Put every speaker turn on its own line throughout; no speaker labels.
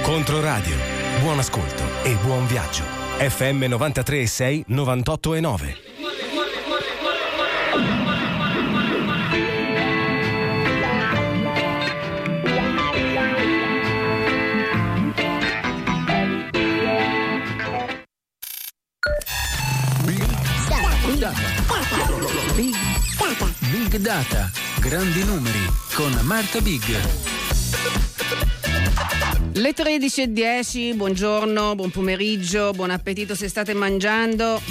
Controradio. Buon ascolto e buon viaggio. FM 93.6, 98.9.
Big Data, grandi numeri con Marta Big.
Le 13:10, buongiorno, buon pomeriggio, buon appetito se state mangiando.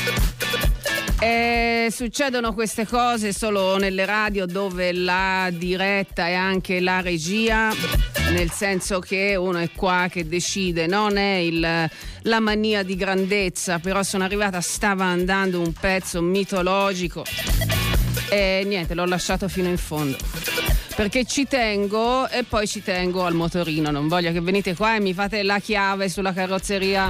Succedono queste cose solo nelle radio dove la diretta è anche la regia, nel senso che uno è qua che decide, non è la mania di grandezza, però sono arrivata, stava andando un pezzo mitologico e niente, l'ho lasciato fino in fondo. Perché ci tengo e poi ci tengo al motorino, non voglio che venite qua e mi fate la chiave sulla carrozzeria.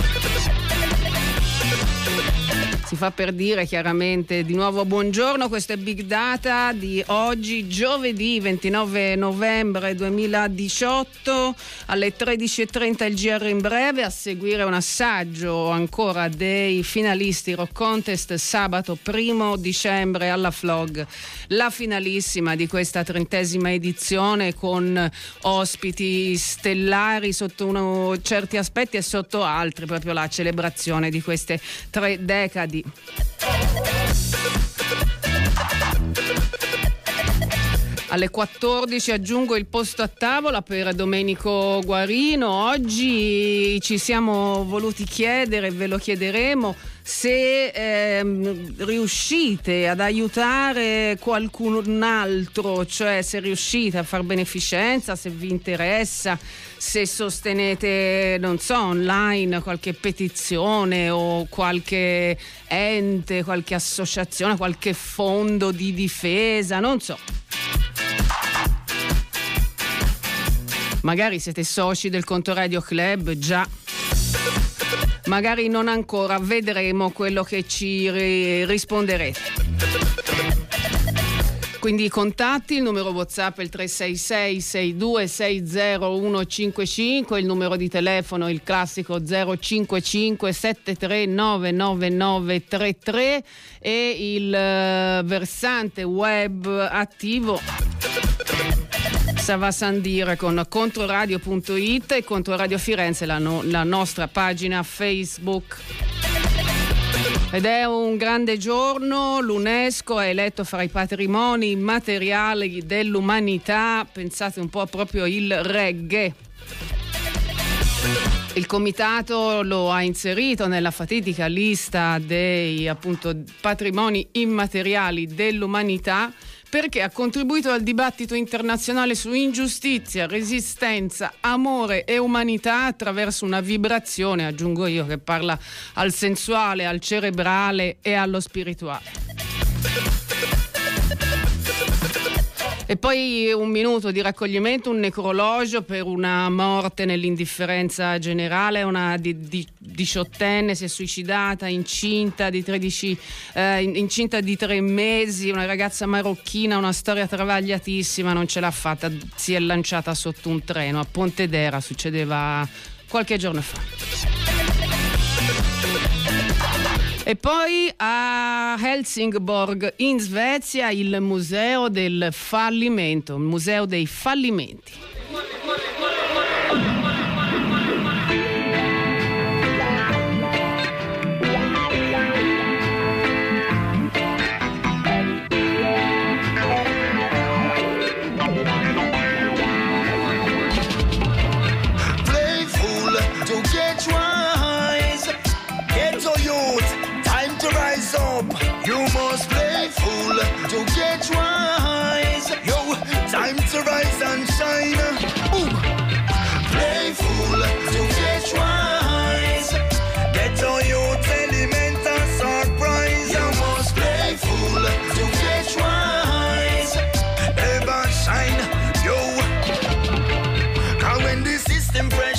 Si fa per dire, chiaramente. Di nuovo buongiorno, questo è Big Data di oggi, giovedì 29 novembre 2018, alle 13:30 il GR in breve, a seguire un assaggio ancora dei finalisti Rock Contest sabato 1 dicembre alla Flog, la finalissima di questa 30ª edizione con ospiti stellari sotto certi aspetti e sotto altri, proprio la celebrazione di queste 3 decadi. Alle 14 aggiungo il posto a tavola per Domenico Guarino. Oggi ci siamo voluti chiedere, ve lo chiederemo, se riuscite ad aiutare qualcun altro, cioè se riuscite a far beneficenza, se vi interessa, se sostenete, non so, online qualche petizione o qualche ente, qualche associazione, qualche fondo di difesa, non so. Magari siete soci del Controradio Club, già. Magari non ancora, vedremo quello che ci risponderete. Quindi contatti, il numero WhatsApp è il 366 6260 155, il numero di telefono il classico 055 73 99933 e il versante web attivo va a Sandire con controradio.it e Controradio Firenze, la nostra pagina Facebook. Ed è un grande giorno, l'UNESCO ha eletto fra i patrimoni immateriali dell'umanità, pensate un po', proprio il reggae. Il comitato lo ha inserito nella fatidica lista dei, appunto, patrimoni immateriali dell'umanità, perché ha contribuito al dibattito internazionale su ingiustizia, resistenza, amore e umanità attraverso una vibrazione, aggiungo io, che parla al sensuale, al cerebrale e allo spirituale. E poi un minuto di raccoglimento, un necrologio per una morte nell'indifferenza generale. Una diciottenne si è suicidata, incinta di 3 mesi, una ragazza marocchina, una storia travagliatissima, non ce l'ha fatta, si è lanciata sotto un treno a Pontedera, succedeva qualche giorno fa. E poi a Helsingborg in Svezia il museo del fallimento, il museo dei fallimenti.
Playful to get wise, get to youth. To rise up, you must play fool to get wise. Yo, time to rise and shine. Boom. Play fool to get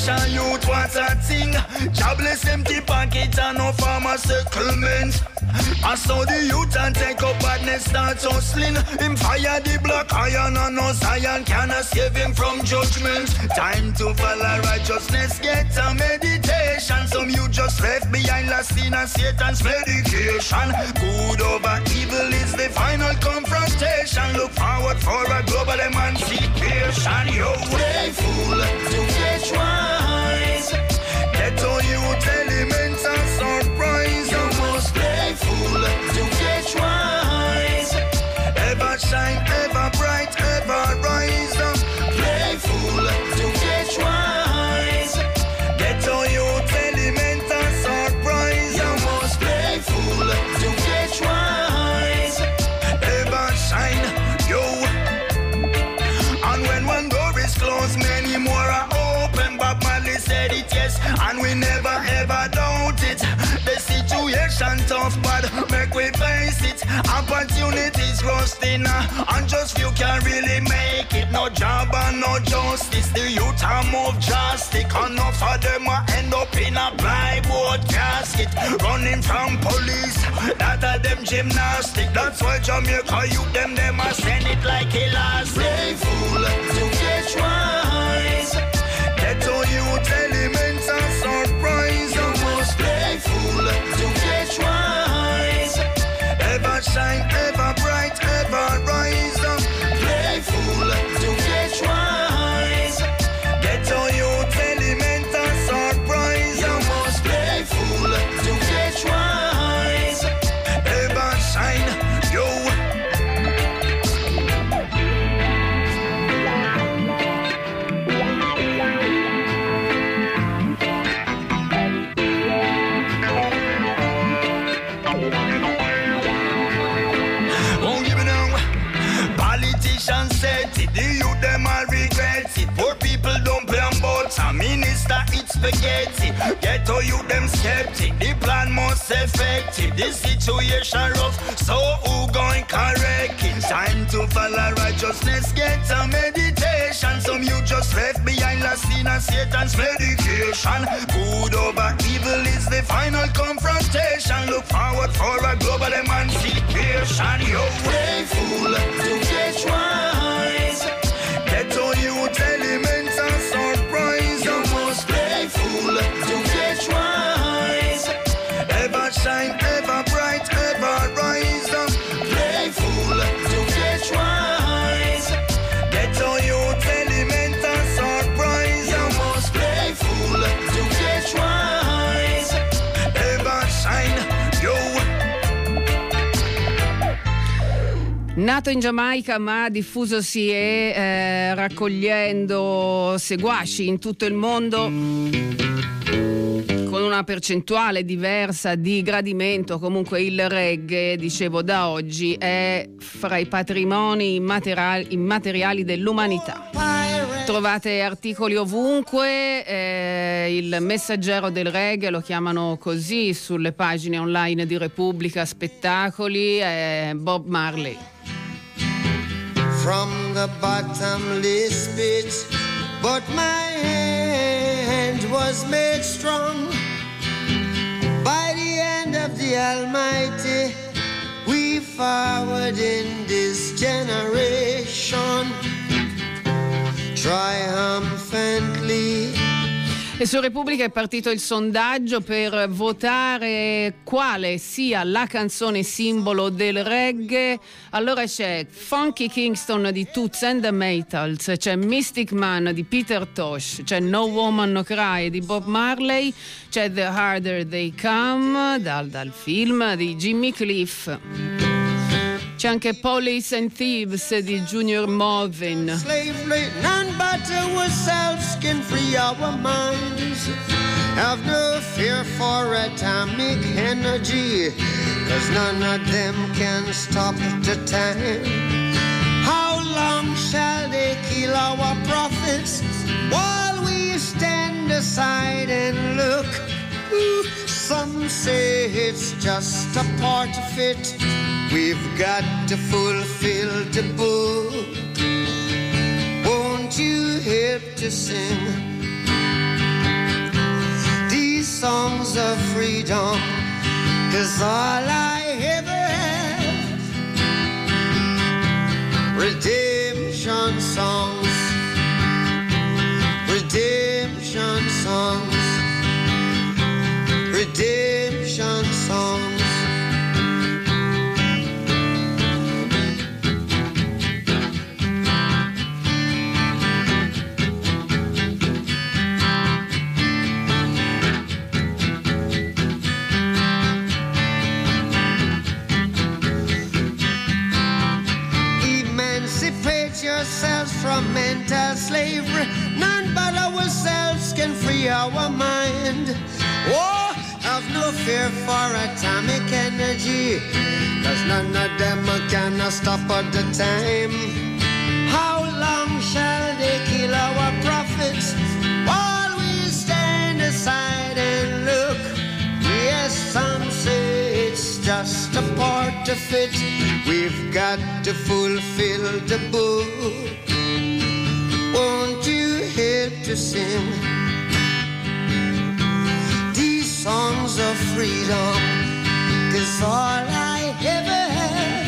Haitian youth what's a thing. Jobless empty pocket and no farmer settlement. I saw the youth and take up badness start hustling. Him fire the black iron and no Zion cannot save him from judgment. Time to follow righteousness, get a meditation. Some you just left behind last in a Satan's medication. Good over evil is the final confrontation. Look forward for a global emancipation. Yo, play fool to get wise. Get all youth elements and surprise. You must play fool to get wise. Ever shine, ever bright, ever rise. Play fool to get wise. Get all youth elements and surprise. You must play fool to get wise. Ever shine, yo. And when one door is closed, many more are open. Bob Marley said it, yes, and we never ever doubt it. The situation tough, but make we face it. Opportunities rusting, and just few can really make it. No job and no justice. The youth are move drastic. Enough of them end up in a plywood casket, running from police. That are them gymnastic. That's why Jamaica youth them a send it like elastic. Play fool to get wise. Get all youth elements and surprise. You must play fool to get wise. Ever shine, ever bright, ever rise. Play fool to get wise. Get all youth elements and surprise. You must play fool to get wise. Ever shine, yo. Set it, the youth them all regret it. Poor people don't play on boats, a minister eat spaghetti. Ghetto youth them skeptic, the plan most effective. The situation rough, so who going correct it? Time to follow righteousness, get a meditation. Some you just left behind last in a Satan's medication. Good over evil is the final confrontation. Look forward for a global emancipation. Yo, play fool to get wise. Get all youth elements and surprise. You must play fool to get wise. Ever shine, ever bright, ever rise. Play fool to get wise. Get all youth elements and surprise. You must play fool to get wise. Ever shine, yo.
Nato in Giamaica ma diffusosi e raccogliendo seguaci in tutto il mondo con una percentuale diversa di gradimento, comunque il reggae, dicevo, da oggi è fra i patrimoni immateriali dell'umanità. Trovate articoli ovunque, il messaggero del reggae lo chiamano così sulle pagine online di Repubblica Spettacoli, Bob Marley.
From the bottomless pit, but my hand was made strong by the hand of the Almighty. We forward in this generation triumphantly.
E su Repubblica è partito il sondaggio per votare quale sia la canzone simbolo del reggae. Allora c'è Funky Kingston di Toots and the Maytals, c'è Mystic Man di Peter Tosh, c'è No Woman No Cry di Bob Marley, c'è The Harder They Come dal film di Jimmy Cliff. C'è anche Police and Thieves di Junior Movin.
Slavery, none but ourselves can free our minds. Have no fear for atomic energy, 'cause none of them can stop the time. How long shall they kill our prophets while we stand aside and look? Some say it's just a part of it. We've got to fulfill the book. Won't you help to sing? songs of freedom, 'cause all I ever have, redemption songs, redemption songs, redemption songs. Yourselves from mental slavery, none but ourselves can free our mind. Oh, have no fear for atomic energy, 'cause none of them can stop at the time. How long shall they kill our prophets while we stand aside and look? Yes, some say it's just a part of it. We've got to fulfill the book. Won't you help to sing these songs of freedom? 'Cause all I ever have,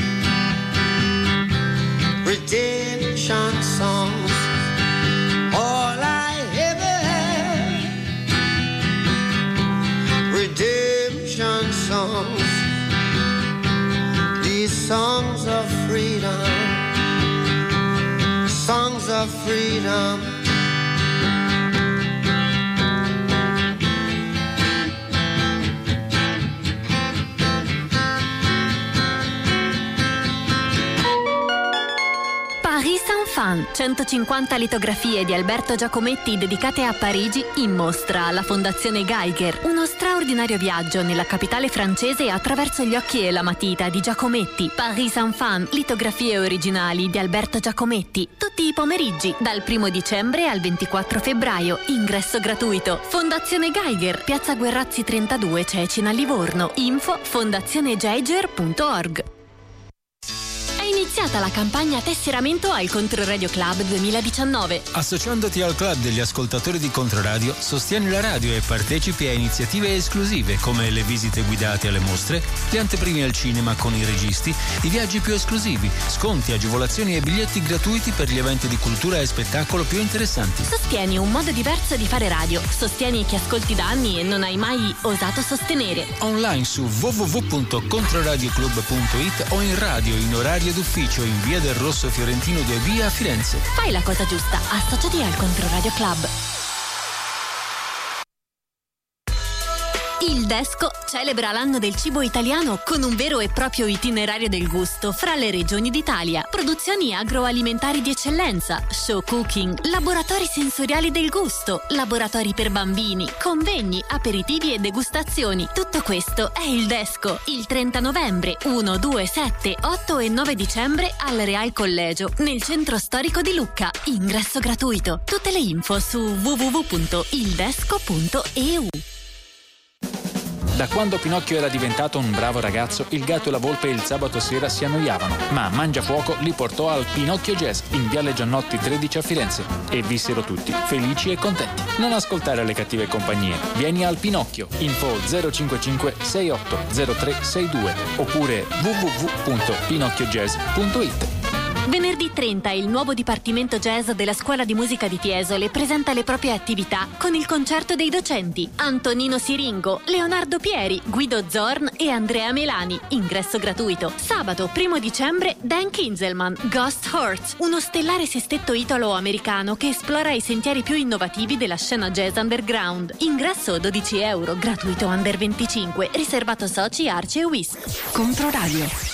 redemption songs. All I ever have, redemption songs. Songs of freedom, songs of freedom.
Paris Saint-Fan, 150 litografie di Alberto Giacometti dedicate a Parigi in mostra alla Fondazione Geiger. Uno straordinario viaggio nella capitale francese attraverso gli occhi e la matita di Giacometti. Paris Saint-Fan, litografie originali di Alberto Giacometti. Tutti i pomeriggi, dal 1 dicembre al 24 febbraio. Ingresso gratuito. Fondazione Geiger, Piazza Guerrazzi 32, Cecina, Livorno. Info fondazionegeiger.org. È iniziata la campagna tesseramento al Controradio Club 2019.
Associandoti al club degli ascoltatori di Controradio, sostieni la radio e partecipi a iniziative esclusive come le visite guidate alle mostre, le anteprime al cinema con i registi, i viaggi più esclusivi, sconti, agevolazioni e biglietti gratuiti per gli eventi di cultura e spettacolo più interessanti.
Sostieni un modo diverso di fare radio. Sostieni chi ascolti da anni e non hai mai osato sostenere.
Online su www.controradioclub.it o in radio in orario d'ufficio in via del Rosso Fiorentino 2B a Firenze.
Fai la cosa giusta, associati al Controradio Club. Il Desco celebra l'anno del cibo italiano con un vero e proprio itinerario del gusto fra le regioni d'Italia. Produzioni agroalimentari di eccellenza, show cooking, laboratori sensoriali del gusto, laboratori per bambini, convegni, aperitivi e degustazioni. Tutto questo è il Desco, il 30 novembre, 1, 2, 7, 8 e 9 dicembre al Real Collegio, nel centro storico di Lucca. Ingresso gratuito. Tutte le info su www.ildesco.eu.
Da quando Pinocchio era diventato un bravo ragazzo, il gatto e la volpe il sabato sera si annoiavano, ma Mangiafuoco li portò al Pinocchio Jazz in Viale Giannotti 13 a Firenze e vissero tutti felici e contenti. Non ascoltare le cattive compagnie. Vieni al Pinocchio. Info 055 68 03 62 oppure www.pinocchiojazz.it.
Venerdì 30 il nuovo Dipartimento Jazz della Scuola di Musica di Fiesole presenta le proprie attività con il concerto dei docenti Antonino Siringo, Leonardo Pieri, Guido Zorn e Andrea Melani. Ingresso gratuito. Sabato 1 dicembre Dan Kinzelman, Ghost Horse, uno stellare sestetto italo-americano che esplora i sentieri più innovativi della scena jazz underground. Ingresso €12, gratuito under 25, riservato soci, Arce e Whisk.
Controradio.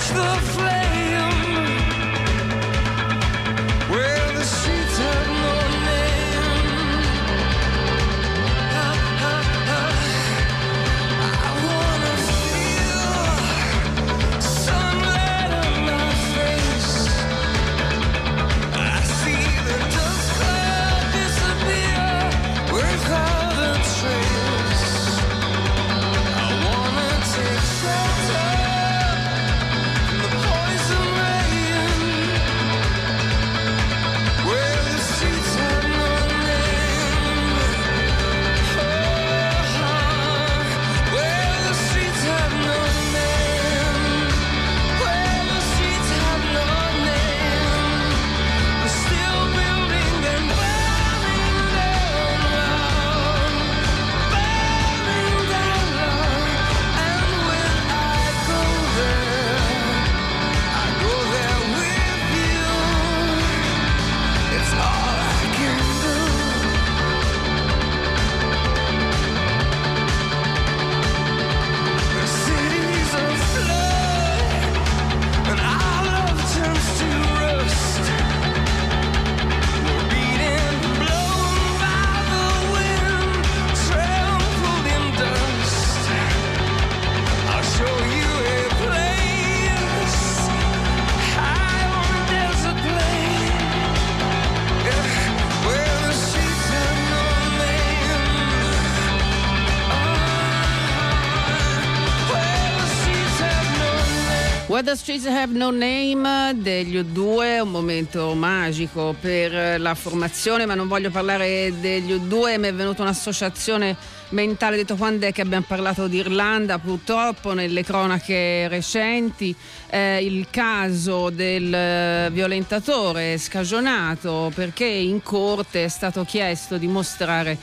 Where the Streets Have No Name degli U2, un momento magico per la formazione, ma non voglio parlare degli U2, mi è venuta un'associazione mentale, ho detto quando è che abbiamo parlato di Irlanda, purtroppo nelle cronache recenti il caso del violentatore scagionato, perché in corte è stato chiesto di mostrare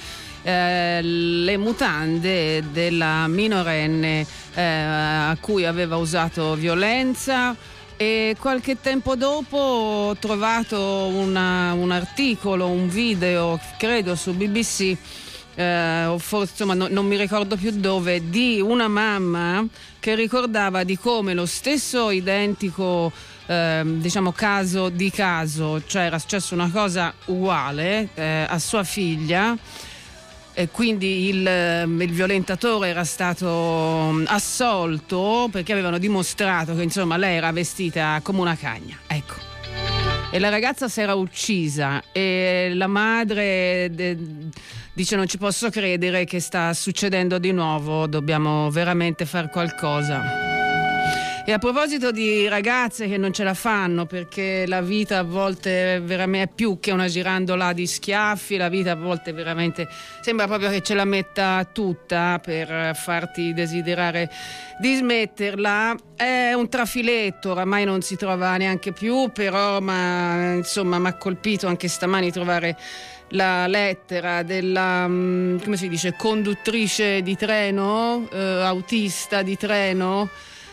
le mutande della minorenne a cui aveva usato violenza, e qualche tempo dopo ho trovato un articolo, un video, credo su BBC, o forse insomma non mi ricordo più dove, di una mamma che ricordava di come lo stesso identico diciamo caso, cioè era successa una cosa uguale a sua figlia, e quindi il violentatore era stato assolto perché avevano dimostrato che insomma lei era vestita come una cagna, ecco, e la ragazza si era uccisa, e la madre dice: non ci posso credere che sta succedendo di nuovo, dobbiamo veramente fare qualcosa. E a proposito di ragazze che non ce la fanno, perché la vita a volte veramente è più che una girandola di schiaffi, la vita a volte veramente sembra proprio che ce la metta tutta per farti desiderare di smetterla. È un trafiletto, oramai non si trova neanche più, però insomma mi ha colpito anche stamani trovare la lettera della, come si dice, conduttrice di treno, autista di treno,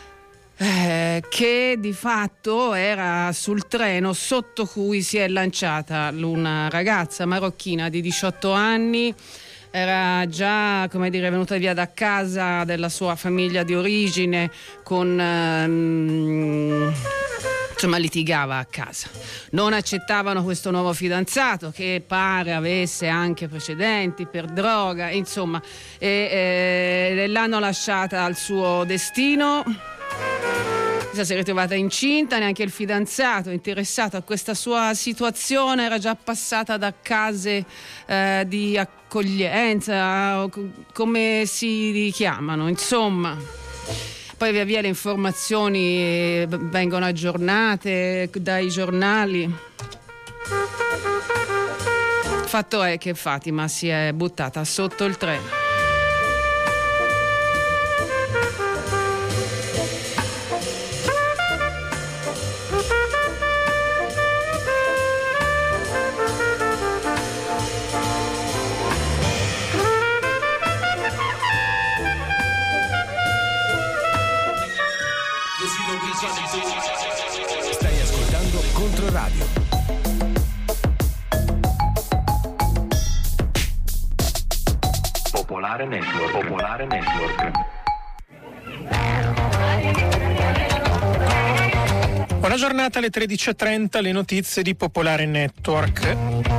che di fatto era sul treno sotto cui si è lanciata una ragazza marocchina di 18 anni. Era già, come dire, venuta via da casa della sua famiglia di origine con insomma litigava a casa, non accettavano questo nuovo fidanzato che pare avesse anche precedenti per droga, insomma, e l'hanno lasciata al suo destino. Si è ritrovata incinta, neanche il fidanzato interessato a questa sua situazione, era già passata da case di accoglienza, come si chiamano, insomma. Poi via via le informazioni vengono aggiornate dai giornali. Fatto è che Fatima si è buttata sotto il treno.
Stai ascoltando Controradio.
Popolare Network. Popolare Network. Buona giornata, alle 13.30 le notizie di Popolare Network.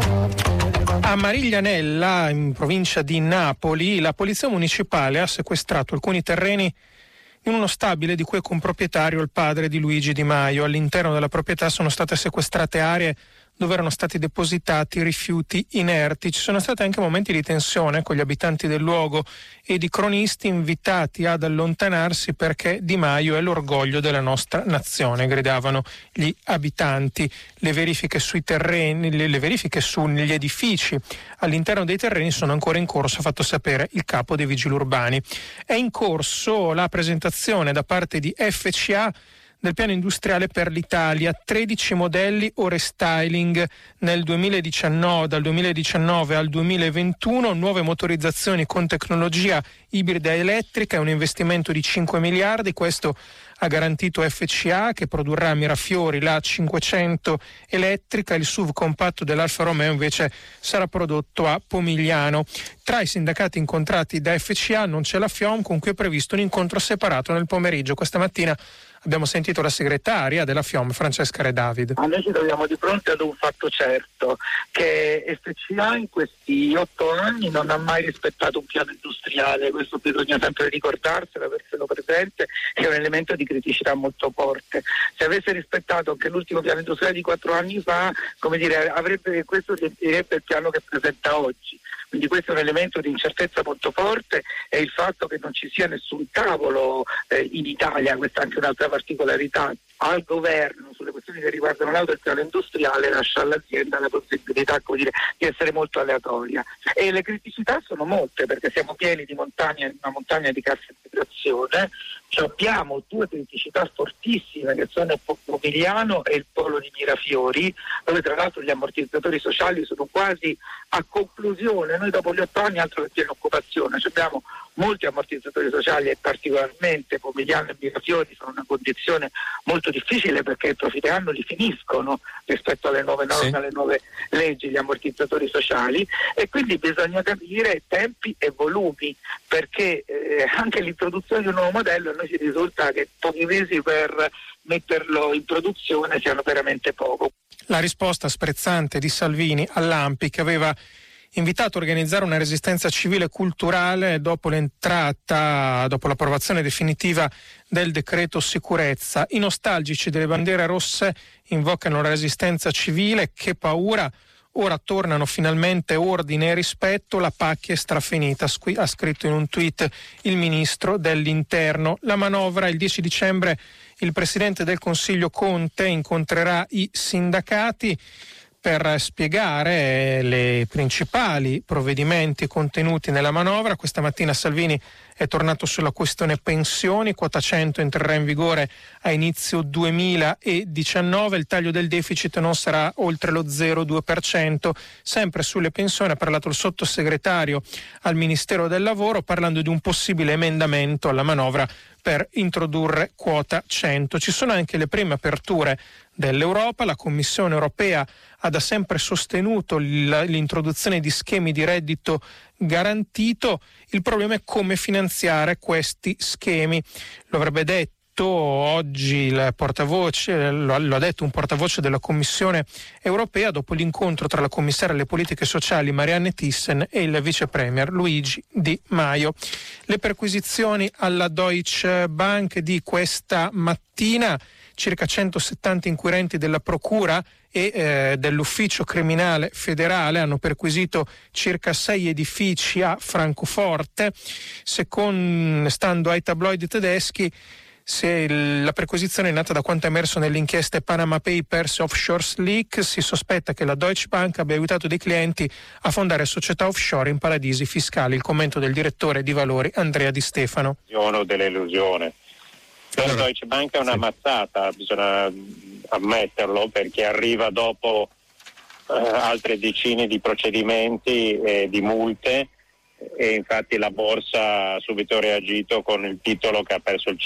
A Mariglianella, in provincia di Napoli, la polizia municipale ha sequestrato alcuni terreni in uno stabile di cui è comproprietario il padre di Luigi Di Maio. All'interno della proprietà sono state sequestrate aree dove erano stati depositati rifiuti inerti. Ci sono stati anche momenti di tensione con gli abitanti del luogo e di cronisti invitati ad allontanarsi perché Di Maio è l'orgoglio della nostra nazione, gridavano gli abitanti. Le verifiche sui terreni, le verifiche sugli edifici all'interno dei terreni sono ancora in corso, ha fatto sapere il capo dei vigili urbani. È in corso la presentazione da parte di FCA del piano industriale per l'Italia, 13 modelli o restyling nel 2019, dal 2019 al 2021, nuove motorizzazioni con tecnologia ibrida elettrica, è un investimento di 5 miliardi, questo ha garantito FCA che produrrà a Mirafiori la 500 elettrica, il SUV compatto dell'Alfa Romeo invece sarà prodotto a Pomigliano. Tra i sindacati incontrati da FCA non c'è la FIOM, con cui è previsto un incontro separato nel pomeriggio. Questa mattina abbiamo sentito la segretaria della FIOM, Francesca Redavid.
Noi ci troviamo di fronte ad un fatto certo, che FCA in questi 8 anni non ha mai rispettato un piano industriale, questo bisogna sempre ricordarselo, averselo presente, che è un elemento di criticità molto forte. Se avesse rispettato anche l'ultimo piano industriale di 4 anni fa, come dire, questo diventerebbe il piano che presenta oggi. Quindi questo è un elemento di incertezza molto forte, e il fatto che non ci sia nessun tavolo in Italia, questa è anche un'altra particolarità, al governo sulle questioni che riguardano l'auto e il piano industriale, lascia all'azienda la possibilità, come dire, di essere molto aleatoria. E le criticità sono molte, perché siamo pieni di una montagna di cassa integrazione. Abbiamo 2 criticità fortissime che sono il Pomigliano e il polo di Mirafiori, dove tra l'altro gli ammortizzatori sociali sono quasi a conclusione. Noi dopo gli 8 anni altro che piena occupazione, abbiamo molti ammortizzatori sociali e particolarmente Pomigliano e Mirafiori sono in una condizione molto difficile perché il prossimo anno li finiscono rispetto alle nuove norme, sì, alle nuove leggi, gli ammortizzatori sociali, e quindi bisogna capire tempi e volumi, perché anche l'introduzione di un nuovo modello a noi ci risulta che pochi mesi per metterlo in produzione siano veramente poco.
La risposta sprezzante di Salvini all'ANPI, che aveva invitato a organizzare una resistenza civile culturale dopo l'approvazione definitiva del decreto sicurezza. I nostalgici delle bandiere rosse invocano la resistenza civile, che paura, ora tornano finalmente ordine e rispetto, la pacchia è strafinita, ha scritto in un tweet il ministro dell'Interno. La manovra, il 10 dicembre il Presidente del Consiglio Conte incontrerà i sindacati per spiegare le principali provvedimenti contenuti nella manovra. Questa mattina Salvini è tornato sulla questione pensioni, quota 100 entrerà in vigore a inizio 2019, il taglio del deficit non sarà oltre lo 0,2%. Sempre sulle pensioni ha parlato il sottosegretario al Ministero del Lavoro, parlando di un possibile emendamento alla manovra per introdurre quota 100. Ci sono anche le prime aperture dell'Europa. La Commissione europea ha da sempre sostenuto l'introduzione di schemi di reddito garantito. Il problema è come finanziare questi schemi. Lo avrebbe detto oggi il portavoce, lo ha detto un portavoce della Commissione europea dopo l'incontro tra la commissaria alle politiche sociali Marianne Thyssen e il vice premier Luigi Di Maio. Le perquisizioni alla Deutsche Bank di questa mattina, circa 170 inquirenti della Procura e dell'Ufficio Criminale Federale hanno perquisito circa 6 edifici a Francoforte. Stando ai tabloidi tedeschi, la perquisizione è nata da quanto emerso nelle inchieste Panama Papers e Offshore Leak. Si sospetta che la Deutsche Bank abbia aiutato dei clienti a fondare società offshore in paradisi fiscali. Il commento del direttore di Valori Andrea Di Stefano.
Dell'illusione. La Deutsche Bank è una mazzata, bisogna ammetterlo, perché arriva dopo altre decine di procedimenti e di multe, e infatti la borsa ha subito reagito con il titolo che ha perso il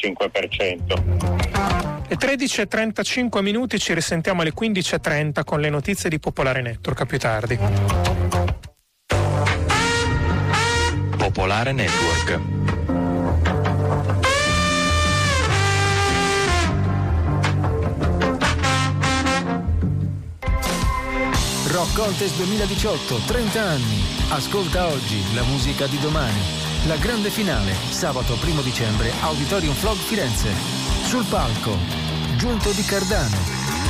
5%.
Le 13:35 minuti, ci risentiamo alle 15:30 con le notizie di Popolare Network. A più tardi.
Popolare Network.
Contest 2018, 30 anni. Ascolta oggi la musica di domani. La grande finale, sabato 1 dicembre, Auditorium Flog Firenze. Sul palco, Giunto di Cardano.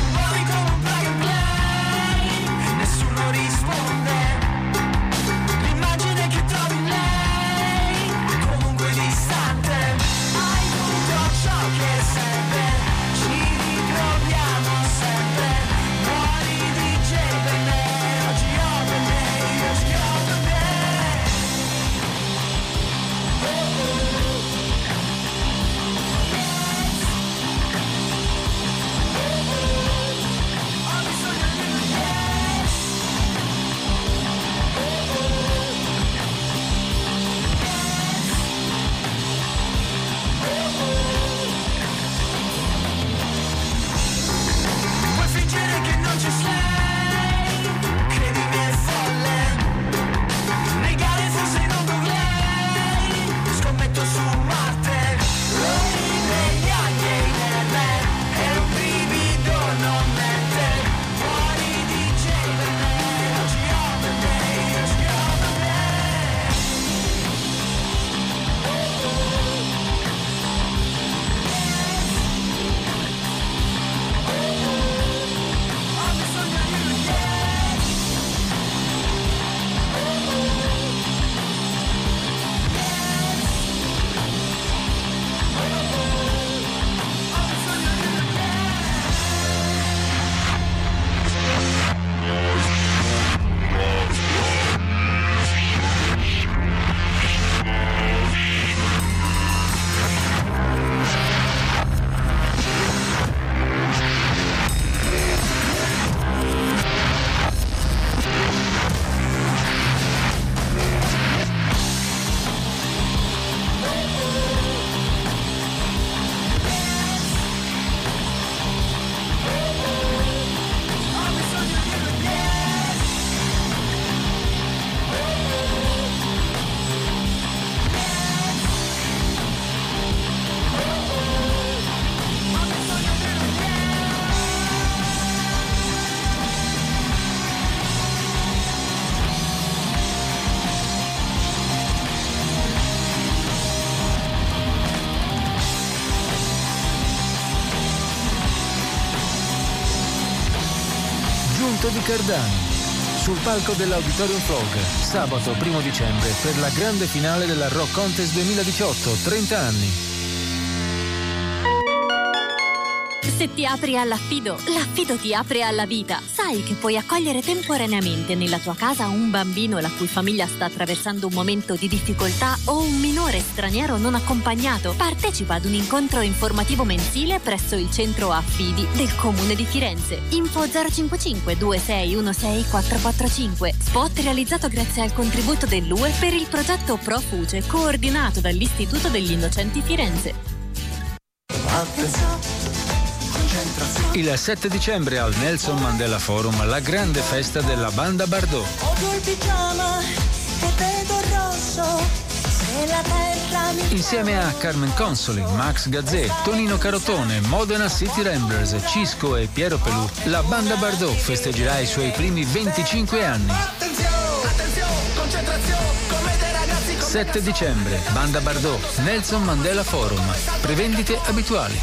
Nessuno risponde. L'immagine che trovi in lei, comunque distante. Hai tutto ciò che serve, ci ritroviamo sempre. Muori DJ per me, oggi ho per me, oggi ho per me.
Di Cardano, sul palco dell'Auditorium Flog, sabato 1 dicembre, per la grande finale della Rock Contest 2018, 30 anni.
Se ti apri all'affido, l'affido ti apre alla vita. Sai che puoi accogliere temporaneamente nella tua casa un bambino la cui famiglia sta attraversando un momento di difficoltà o un minore straniero non accompagnato. Partecipa ad un incontro informativo mensile presso il centro affidi del Comune di Firenze. Info 055 2616 445. Spot realizzato grazie al contributo dell'UE per il progetto Profuge, coordinato dall'Istituto degli Innocenti Firenze.
Il 7 dicembre al Nelson Mandela Forum, la grande festa della banda Bardot.
Odio il pigiama e vedo rosso, se la terra mi...
Insieme a Carmen Consoli, Max Gazzè, Tonino Carotone, Modena City Ramblers, Cisco e Piero Pelù, la banda Bardot festeggerà i suoi primi 25 anni.
Attenzione, concentrazione, come dei ragazzi...
7 dicembre, banda Bardot, Nelson Mandela Forum. Prevendite abituali.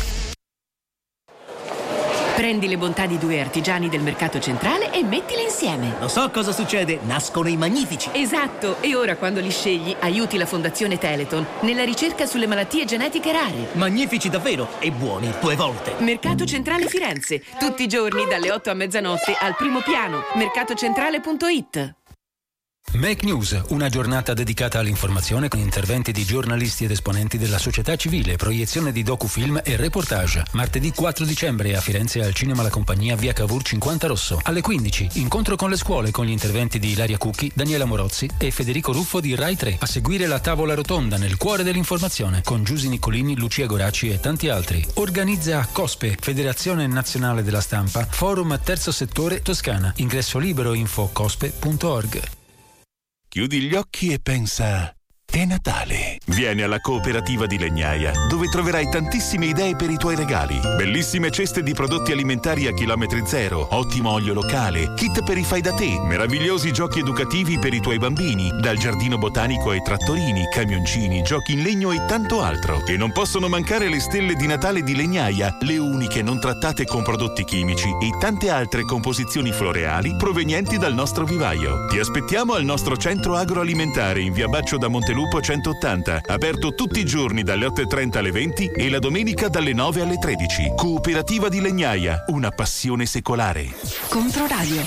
Prendi le bontà di due artigiani del mercato centrale e mettile insieme.
Lo so cosa succede, nascono i magnifici.
Esatto, e ora quando li scegli aiuti la Fondazione Teleton nella ricerca sulle malattie genetiche rare.
Magnifici davvero e buoni 2 volte.
Mercato Centrale Firenze, tutti i giorni dalle 8 a mezzanotte al primo piano. Mercatocentrale.it.
Make News, una giornata dedicata all'informazione con interventi di giornalisti ed esponenti della società civile, proiezione di docufilm e reportage. Martedì 4 dicembre a Firenze al Cinema La Compagnia, via Cavour 50 Rosso. Alle 15, incontro con le scuole con gli interventi di Ilaria Cucchi, Daniela Morozzi e Federico Ruffo di Rai 3. A seguire la tavola rotonda nel cuore dell'informazione con Giusy Niccolini, Lucia Goracci e tanti altri. Organizza COSPE, Federazione Nazionale della Stampa, Forum Terzo Settore Toscana. Ingresso libero, info cospe.org.
Chiudi gli occhi e pensa È Natale. Vieni alla Cooperativa di Legnaia, dove troverai tantissime idee per i tuoi regali. Bellissime ceste di prodotti alimentari a chilometri zero, ottimo olio locale, kit per i fai da te, meravigliosi giochi educativi per i tuoi bambini, dal giardino botanico ai trattorini, camioncini, giochi in legno e tanto altro. E non possono mancare le stelle di Natale di Legnaia, le uniche non trattate con prodotti chimici e tante altre composizioni floreali provenienti dal nostro vivaio. Ti aspettiamo al nostro centro agroalimentare in via Baccio da Montelupo 180, aperto tutti i giorni dalle 8:30 alle 20 e la domenica dalle 9 alle 13. Cooperativa di Legnaia, una passione secolare.
Controradio.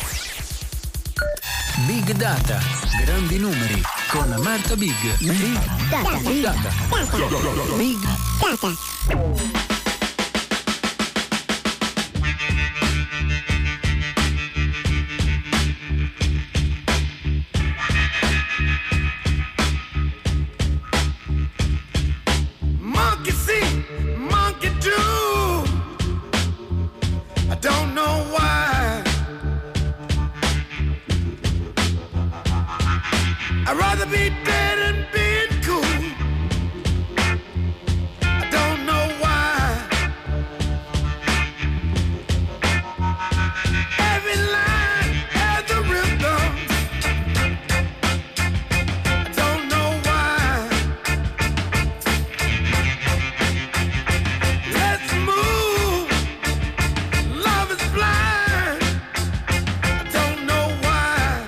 Big Data, grandi numeri, con Marta Big. Big Data. Big Data. Big Data.
Monkey see, monkey do. I don't know why. I'd rather be dead than being cool. I don't know why. Every line has a rhythm. I don't know why. Let's move. Love is blind. I don't know why.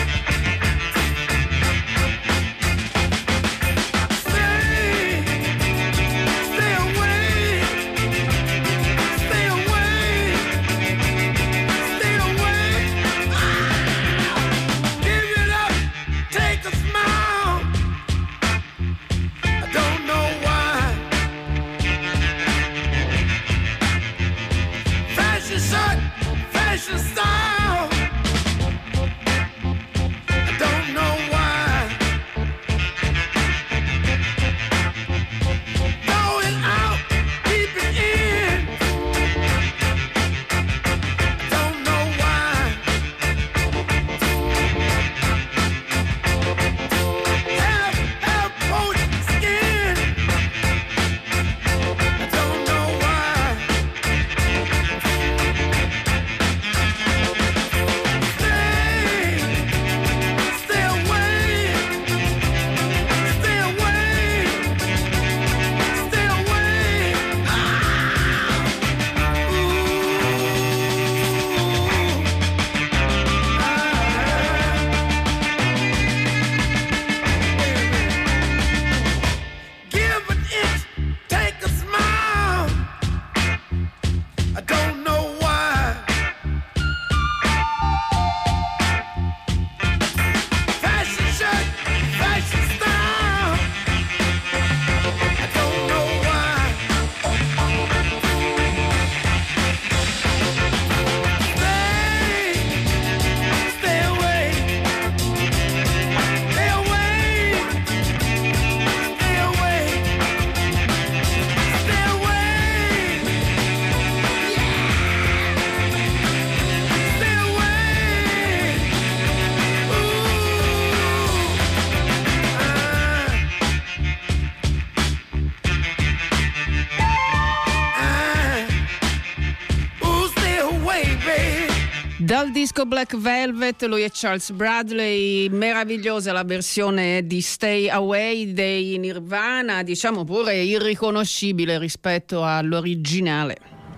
Stay, stay away, stay away, stay away. Give it up, take a smile. I don't know why. Fashion shirt, fashion style. I don't know why. Going out, keeping in. I don't know why. Have poached skin. I don't know why. Stay, stay away, stay away, stay away. Give an inch, take a smile. I don't know why. Fashion shirt, fashion style. I don't know why. Stay, stay away, stay away, stay away, stay away. Stay away. Ooh, stay away, baby.
Dal disco Black Velvet, lui è Charles Bradley, meravigliosa la versione di Stay Away dei Nirvana, diciamo pure irriconoscibile rispetto all'originale.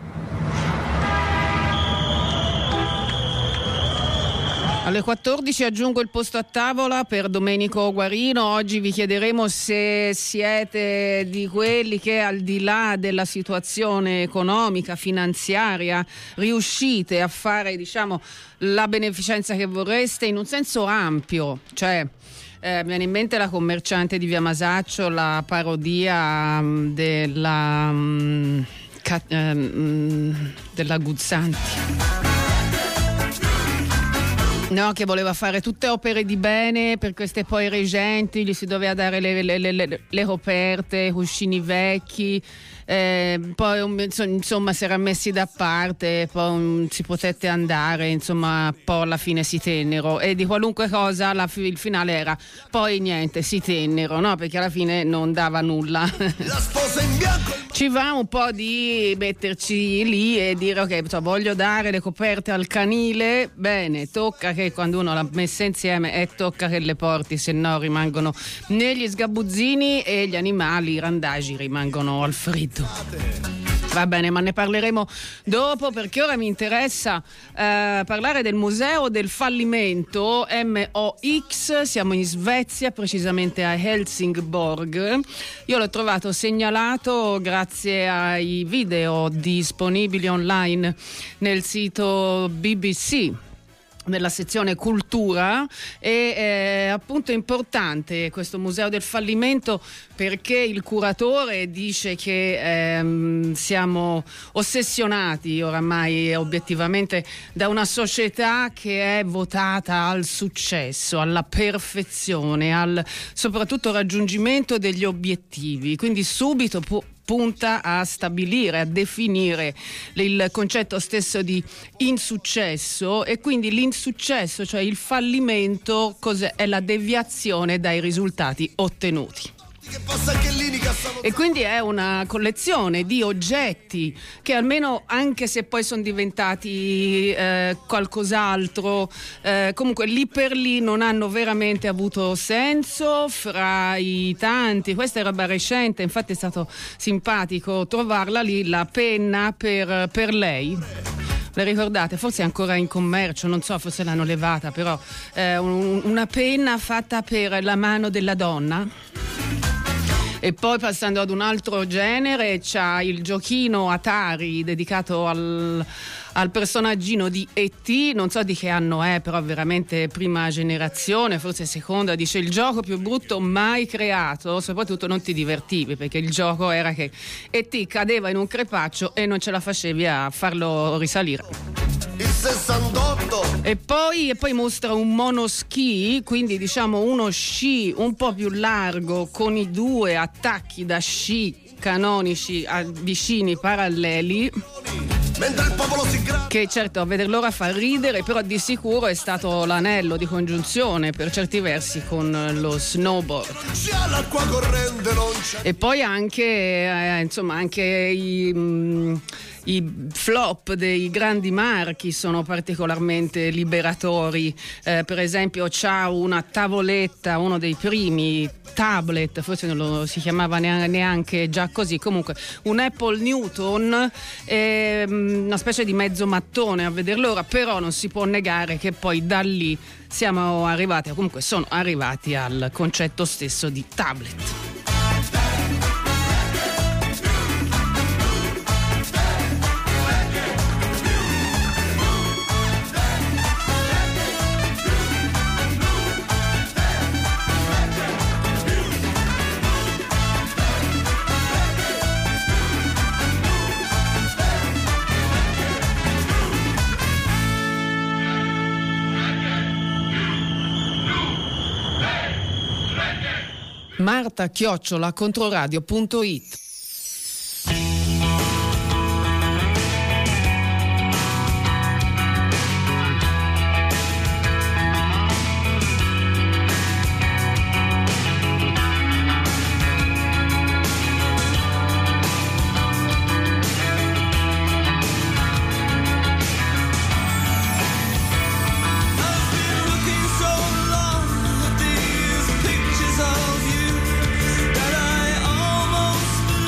Alle 14 aggiungo il posto a tavola per Domenico Guarino. Oggi vi chiederemo se siete di quelli che al di là della situazione economica, finanziaria, riuscite a fare, diciamo, la beneficenza che vorreste in un senso ampio, cioè mi viene in mente la commerciante di Via Masaccio, la parodia della Guzzanti. No, che voleva fare tutte opere di bene per queste poi reggenti, gli si doveva dare le coperte, cuscini vecchi, poi insomma si era messi da parte, poi si potette andare, insomma poi alla fine si tennero, e di qualunque cosa il finale era poi niente, si tennero, no? Perché alla fine non dava nulla. Ci va un po' di metterci lì e dire ok, voglio dare le coperte al canile, bene, tocca che quando uno l'ha messa insieme tocca che le porti, se no rimangono negli sgabuzzini e gli animali, i randagi rimangono al freddo. Va bene, ma ne parleremo dopo, perché ora mi interessa parlare del Museo del Fallimento, MOX. Siamo in Svezia, precisamente a Helsingborg. Io l'ho trovato segnalato grazie ai video disponibili online nel sito BBC, nella sezione cultura, e appunto è importante questo Museo del Fallimento perché il curatore dice che siamo ossessionati oramai obiettivamente da una società che è votata al successo, alla perfezione, al soprattutto raggiungimento degli obiettivi, quindi subito punta a stabilire, a definire il concetto stesso di insuccesso, e quindi l'insuccesso, cioè il fallimento, cos'è? È la deviazione dai risultati ottenuti. E quindi è una collezione di oggetti che, almeno, anche se poi sono diventati qualcos'altro, comunque lì per lì non hanno veramente avuto senso fra i tanti. Questa è roba recente, infatti è stato simpatico trovarla lì, la penna per lei. Le ricordate? Forse è ancora in commercio, non so, forse l'hanno levata, però una penna fatta per la mano della donna. E poi, passando ad un altro genere, c'ha il giochino Atari dedicato al personaggino di E.T., non so di che anno è, però veramente prima generazione, forse seconda. Dice: il gioco più brutto mai creato, soprattutto non ti divertivi, perché il gioco era che E.T. cadeva in un crepaccio e non ce la facevi a farlo risalire. Il 68. E poi mostra un monoschi, quindi diciamo uno sci un po' più largo con i due attacchi da sci canonici vicini, paralleli, che certo a vederlo fa ridere, però di sicuro è stato l'anello di congiunzione per certi versi con lo snowboard. E poi anche insomma anche i flop dei grandi marchi sono particolarmente liberatori. Per esempio c'ha una tavoletta, uno dei primi tablet, forse non lo si chiamava neanche già così, comunque un Apple Newton, una specie di mezzo mattone a vederlo, però non si può negare che poi da lì siamo arrivati, o comunque sono arrivati, al concetto stesso di tablet. Marta@controradio.it.
Of you that I almost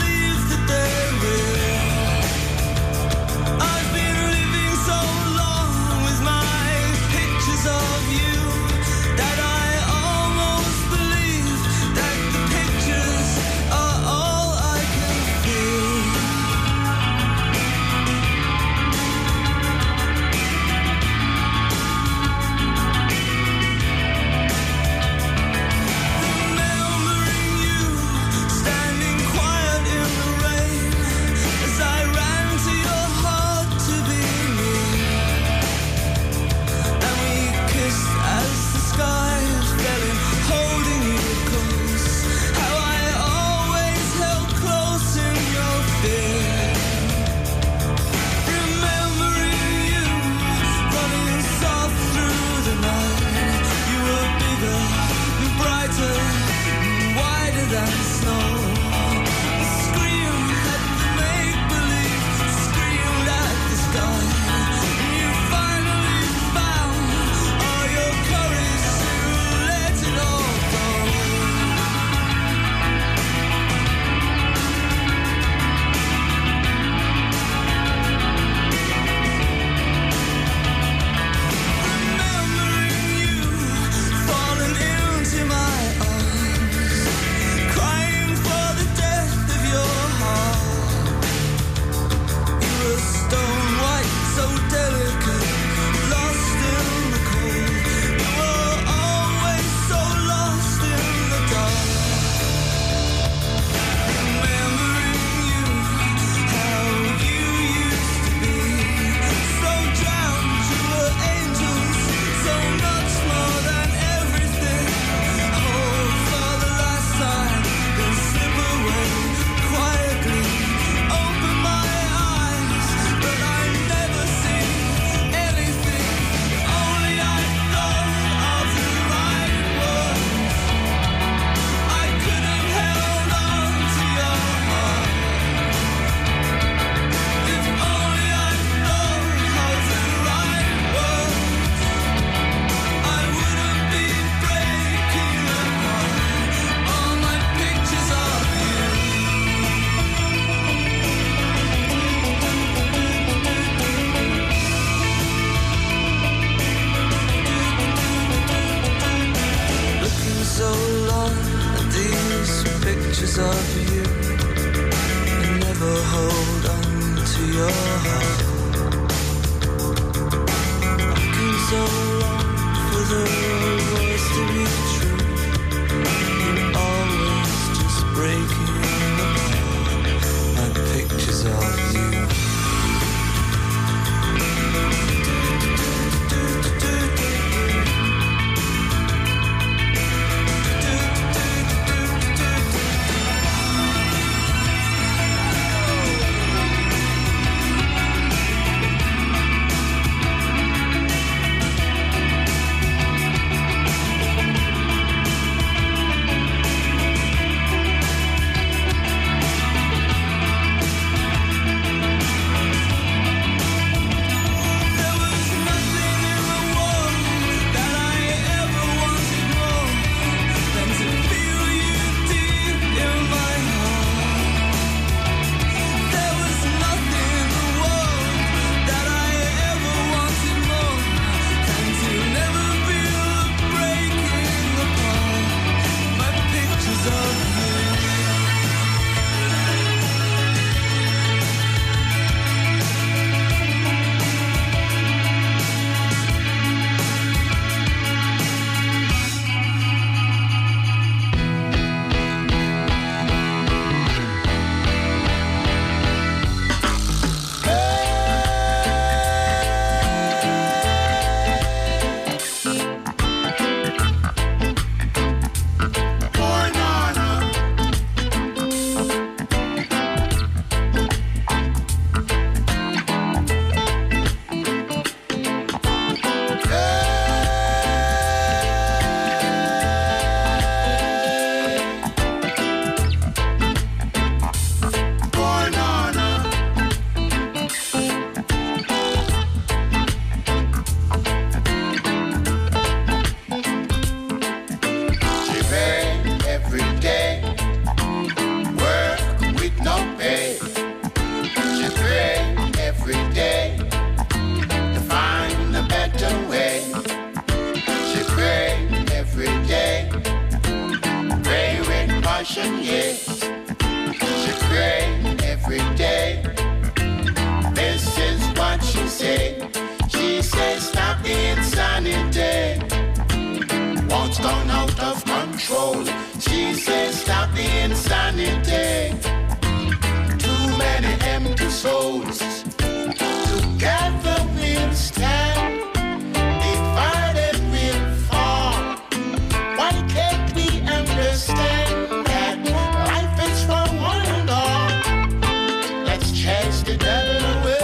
control. She says stop the insanity. Too many empty souls. Together we'll stand. Divided we'll fall. Why can't we understand that life is for one and all? Let's chase the devil away.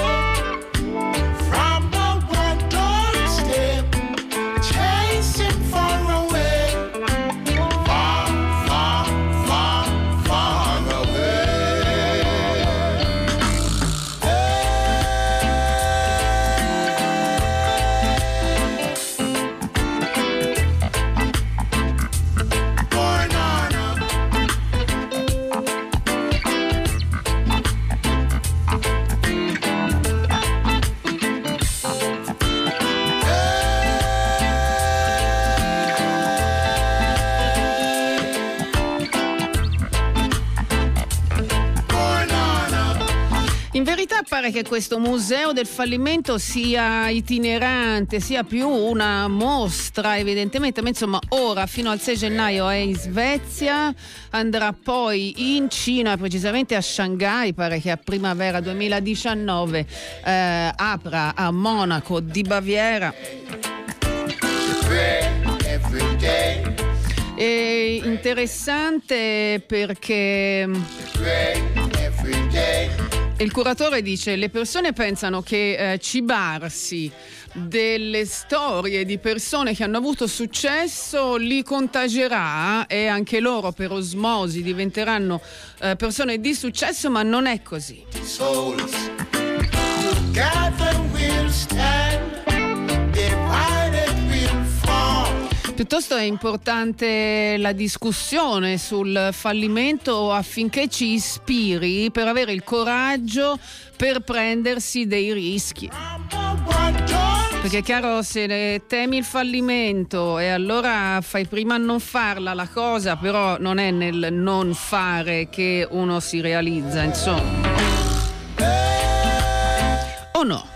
Pare che questo museo del fallimento sia itinerante, sia più una mostra evidentemente, ma insomma ora fino al 6 gennaio è in Svezia, andrà poi in Cina, precisamente a Shanghai, pare che a primavera 2019 apra a Monaco di Baviera. È interessante perché il curatore dice: le persone pensano che cibarsi delle storie di persone che hanno avuto successo li contagierà e anche loro per osmosi diventeranno persone di successo, ma non è così. Piuttosto è importante la discussione sul fallimento affinché ci ispiri per avere il coraggio per prendersi dei rischi. Perché è chiaro, se temi il fallimento e allora fai prima a non farla la cosa, però non è nel non fare che uno si realizza, insomma. O no?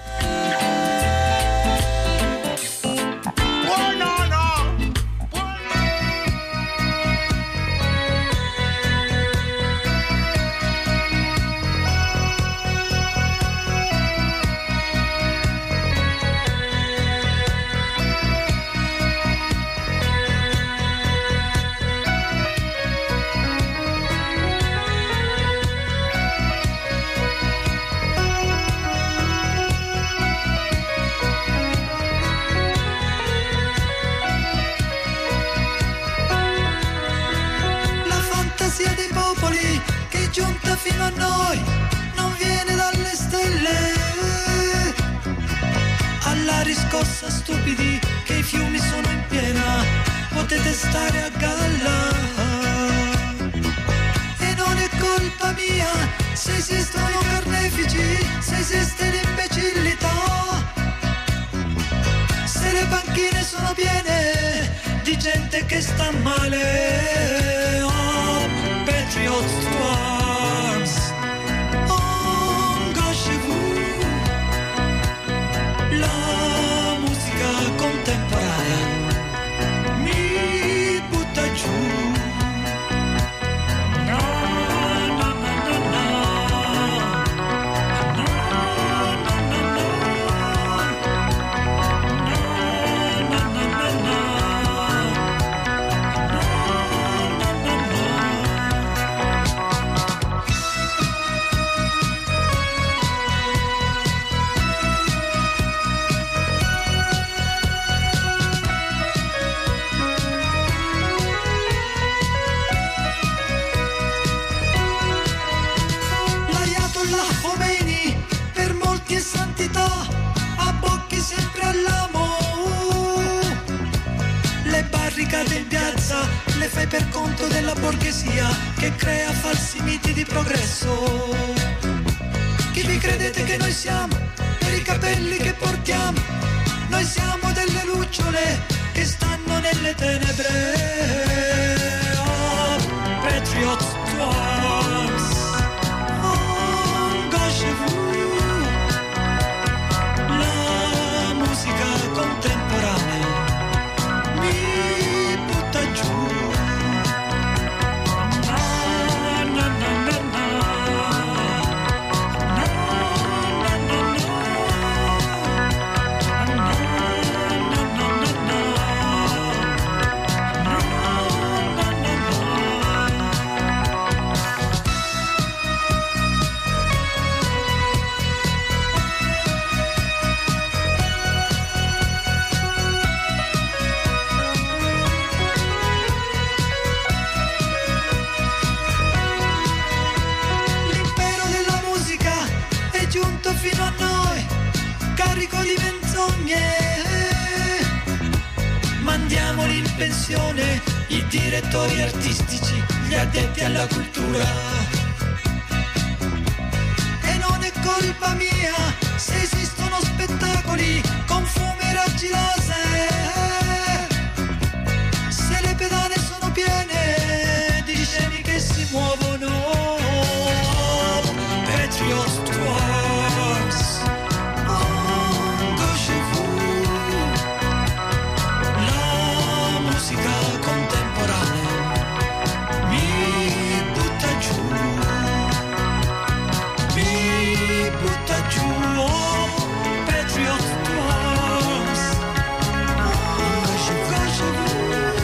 Giunta fino a noi, non viene dalle stelle. Alla riscossa stupidi che i fiumi sono in piena, potete stare a galla. E non è colpa mia se esistono carnefici, se esiste l'imbecillità. Se le panchine sono piene di gente che sta male. Oh, Patriots to arms. Engagez-vous. La musica contemporanea mi butta giù. No, no, no, no, no. No, no, no, no. No, no, no, no, no. In piazza le fai per conto della borghesia che crea falsi miti di progresso. Chi vi credete che noi siamo? Per i capelli che portiamo noi siamo delle lucciole che stanno nelle tenebre. Oh, Patriots to arms. Engagez-vous. La musica contemporanea mi butta giù. pensione, i direttori artistici, gli addetti alla cultura. E non è colpa mia se esistono spettacoli con fume e raggi laser, se le pedane sono piene di scemi che si muovono. Patriot to arms, engagez-vous. La musica contemporanea mi butta giù, mi butta giù. Oh, Patriot to arms, engagez-vous.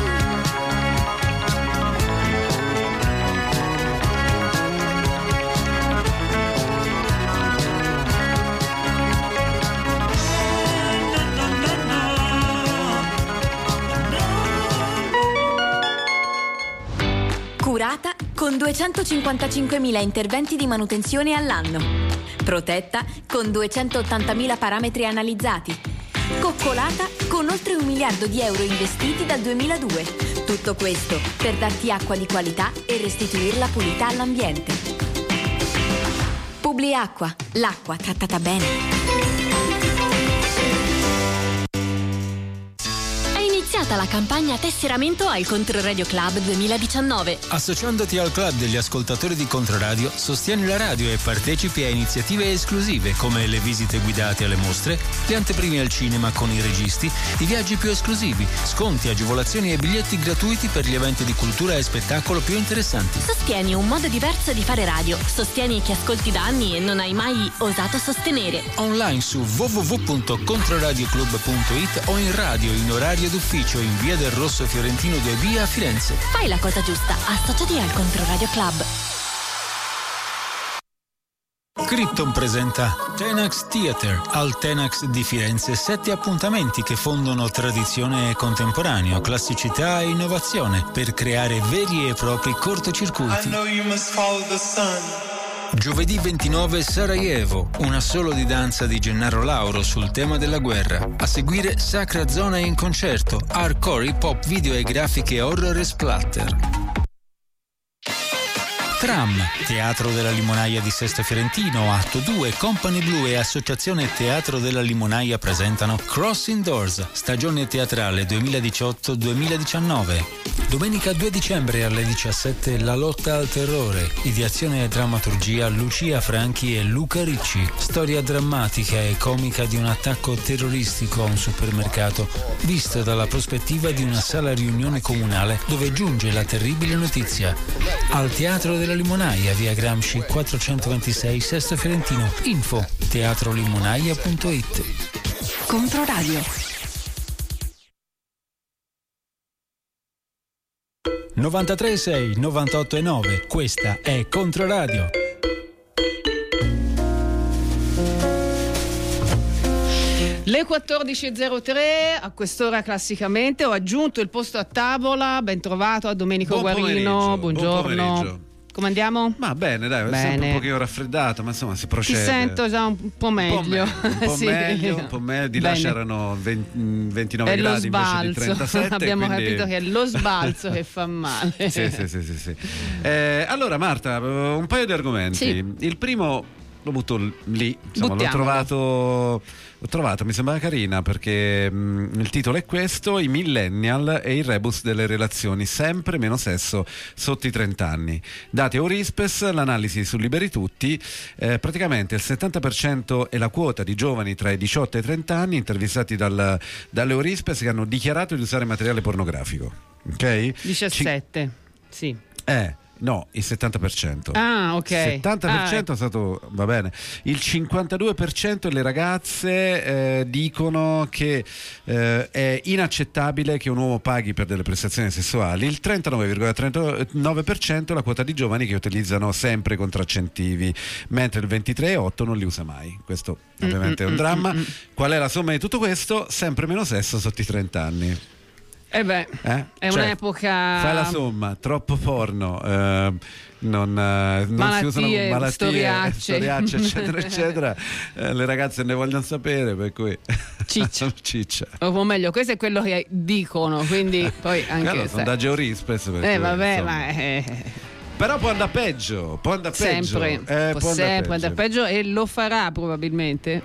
Curata con 255.000 interventi di manutenzione all'anno. Protetta con 280.000 parametri analizzati. Coccolata con oltre 1 miliardo di euro investiti dal 2002. Tutto questo per darti acqua di qualità e restituirla pulita all'ambiente. Publiacqua, l'acqua trattata bene. La campagna tesseramento al Controradio Club 2019.
Associandoti al club degli ascoltatori di Controradio, sostieni la radio e partecipi a iniziative esclusive come le visite guidate alle mostre, le anteprime al cinema con i registi, i viaggi più esclusivi, sconti, agevolazioni e biglietti gratuiti per gli eventi di cultura e spettacolo più interessanti.
Sostieni un modo diverso di fare radio. Sostieni chi ascolti da anni e non hai mai osato sostenere.
Online su www.controradioclub.it o in radio in orario d'ufficio in via del Rosso Fiorentino 2B a Firenze.
Fai la cosa giusta, associati al Controradio Club.
Krypton presenta Tenax Theater al Tenax di Firenze. 7 appuntamenti che fondono tradizione e contemporaneo, classicità e innovazione per creare veri e propri cortocircuiti. Giovedì 29 Sarajevo, un assolo di danza di Gennaro Lauro sul tema della guerra. A seguire Sacra Zona in concerto, hardcore, hip hop, video e grafiche horror e splatter. Tram, Teatro della Limonaia di Sesto Fiorentino, Atto 2, Company Blue e Associazione Teatro della Limonaia presentano Crossing Doors, stagione teatrale 2018-2019. Domenica 2 dicembre alle 17 La lotta al terrore, ideazione e drammaturgia Lucia Franchi e Luca Ricci. Storia drammatica e comica di un attacco terroristico a un supermercato, visto dalla prospettiva di una sala riunione comunale dove giunge la terribile notizia. Al Teatro della Limonaia, via Gramsci 426 Sesto Fiorentino. Info teatrolimonaia.it.
Controradio
93.6, 98.9. Questa è Controradio.
Le 14.03, a quest'ora classicamente ho aggiunto il posto a tavola. Ben trovato a Domenico Guarino. Buongiorno.
Buon pomeriggio.
Come andiamo?
Ma bene, dai,
bene.
sempre un pochino raffreddato, ma insomma si procede.
Ti sento già un po' meglio.
Un po'
Sì.
meglio, un po' meglio. Di là
Bene.
c'erano 29
È lo
gradi invece di
sbalzo.
37.
Abbiamo
quindi...
capito che è lo sbalzo che fa male.
Sì. Allora Marta, un paio di argomenti.
Sì.
Il primo l'ho butto lì, insomma, l'ho trovato, mi sembra carina perché il titolo è questo: i millennial e il rebus delle relazioni, sempre meno sesso sotto i 30 anni. Dati Eurispes, l'analisi su Liberi Tutti, praticamente il 70% è la quota di giovani tra i 18 e i 30 anni intervistati dall'Eurispes che hanno dichiarato di usare materiale pornografico. Ok?
17, sì.
No, il 70%.
Ah, ok.
Il 70% è stato, va bene. Il 52% delle ragazze dicono che è inaccettabile che un uomo paghi per delle prestazioni sessuali. Il 39,39% è la quota di giovani che utilizzano sempre contraccettivi, mentre il 23,8% non li usa mai. Questo ovviamente è un dramma. Qual è la somma di tutto questo? Sempre meno sesso sotto i 30 anni.
È un'epoca.
Fai la somma, troppo porno,
Malattie,
si usano
storiacce,
eccetera, eccetera. Le ragazze ne vogliono sapere, per cui ciccia.
O meglio, questo è quello che dicono, quindi poi anche
sondaggio RISPES, però può andare peggio,
sempre può andare peggio e lo farà probabilmente.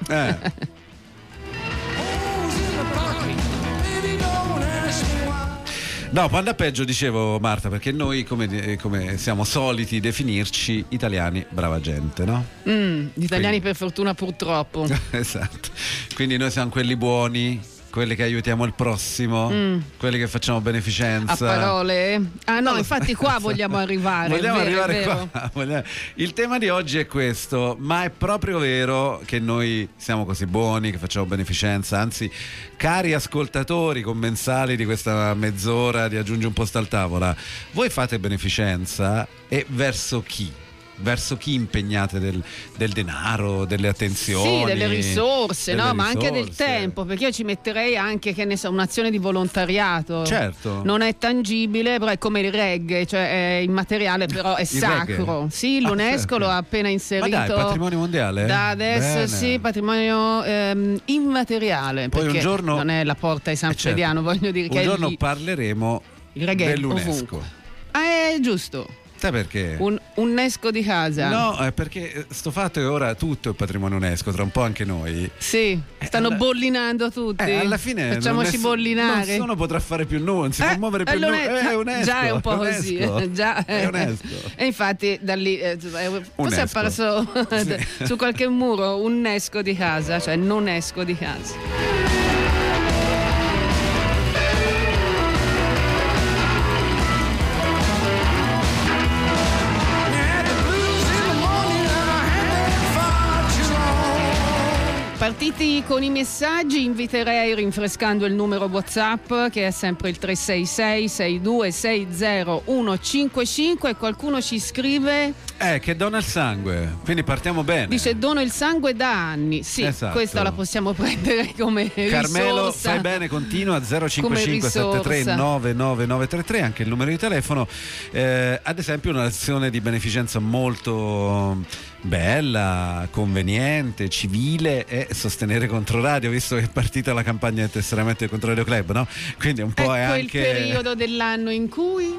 No, può andare peggio, dicevo, Marta, perché noi come siamo soliti definirci italiani brava gente, no?
Gli italiani per fortuna purtroppo.
Esatto, quindi noi siamo quelli buoni, quelli che aiutiamo il prossimo, quelli che facciamo beneficenza.
A parole? No, infatti qua vogliamo arrivare.
Vogliamo arrivare qua. Il tema di oggi è questo, ma è proprio vero che noi siamo così buoni, che facciamo beneficenza? Anzi, cari ascoltatori commensali di questa mezz'ora di Aggiungi un posto al tavola, voi fate beneficenza e verso chi? Verso chi impegnate del denaro, delle attenzioni,
sì, delle risorse, ma anche del tempo, perché io ci metterei anche, che ne so, un'azione di volontariato.
Certo.
Non è tangibile, però è come il reggae, cioè è immateriale, però è sacro.
Reggae?
Sì, l'UNESCO lo ha appena inserito.
Ma dai, patrimonio mondiale?
Da adesso. Bene. Sì, patrimonio immateriale.
Poi
perché
un giorno
non è la porta di San Frediano, voglio dire che
un giorno parleremo dell'UNESCO.
Ovunque. È giusto.
Perché?
Un esco di casa.
No, è perché sto fatto è ora tutto il patrimonio UNESCO, tra un po' anche noi.
Sì, stanno bollinando tutti.
Alla fine
facciamoci bollinare.
Nessuno potrà fare più nulla, non si può muovere più nulla. È UNESCO.
Già è un po' così. Già
è UNESCO.
E infatti da lì forse è apparso su qualche muro un esco di casa, cioè non esco di casa. Partiti con i messaggi, inviterei, rinfrescando il numero WhatsApp, che è sempre il 366 6260 155. Qualcuno ci scrive
che dona il sangue, quindi partiamo bene.
Dice: dono il sangue da anni. Sì, esatto. Questa la possiamo prendere come
Carmelo,
risorsa.
fai bene, continua 055 73 99933, anche il numero di telefono. Ad esempio un'azione di beneficenza molto bella, conveniente, civile è sostenere Controradio, visto che è partita la campagna del tesseramento del Controradio Club, no? Quindi un po' è anche
il periodo dell'anno in cui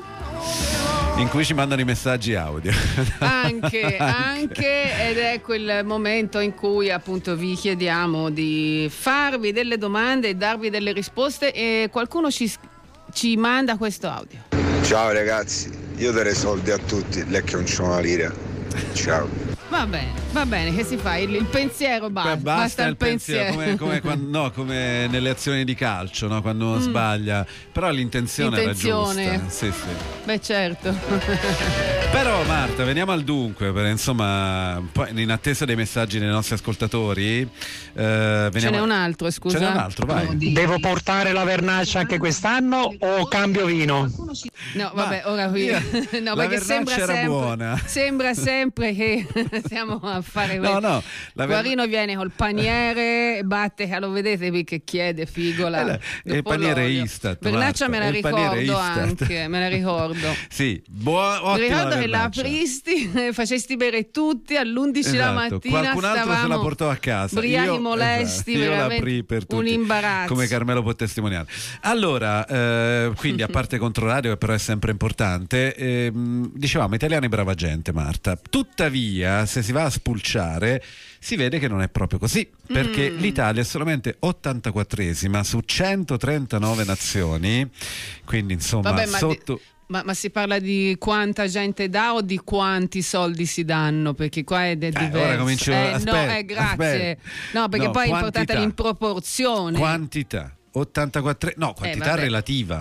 ci mandano i messaggi audio.
Anche ed è quel momento in cui appunto vi chiediamo di farvi delle domande e darvi delle risposte, e qualcuno ci manda questo audio.
Ciao ragazzi, io darei soldi a tutti, lei che non c'è una lira. Ciao.
Va bene, che si fa? Il pensiero basta il pensiero.
Come nelle azioni di calcio, no? Quando uno sbaglia, però l'intenzione era giusta. Sì.
Beh, certo.
Però Marta, veniamo al dunque, per, insomma, poi in attesa dei messaggi dei nostri ascoltatori.
Ce n'è un altro, scusa.
Ce n'è un altro, vai.
Devo portare la vernaccia anche quest'anno o cambio vino?
No, vabbè, ora qui. No, perché sembra sempre che stiamo a fare questo.
No,
Guarino viene col paniere, batte, lo vedete qui che chiede figola.
Il paniere Istat.
Vernaccia me la ricordo anche, me la ricordo.
Sì,
mi ricordo che la apristi, facesti bere tutti all'11 la mattina.
Qualcun altro se la portò a casa.
Briachi molesti,
io l'aprii per tutti,
un imbarazzo.
Come Carmelo può testimoniare. Allora, quindi a parte Controradio, che però è sempre importante, dicevamo italiani brava gente, Marta. Tuttavia, se si va a spulciare, si vede che non è proprio così, perché l'Italia è solamente 84esima su 139 nazioni, quindi insomma sotto...
Ma si parla di quanta gente dà o di quanti soldi si danno? Perché qua è diverso.
Ora comincio
grazie.
Aspetta.
No, perché poi è importante l'improporzione.
Quantità. 84, no, quantità relativa,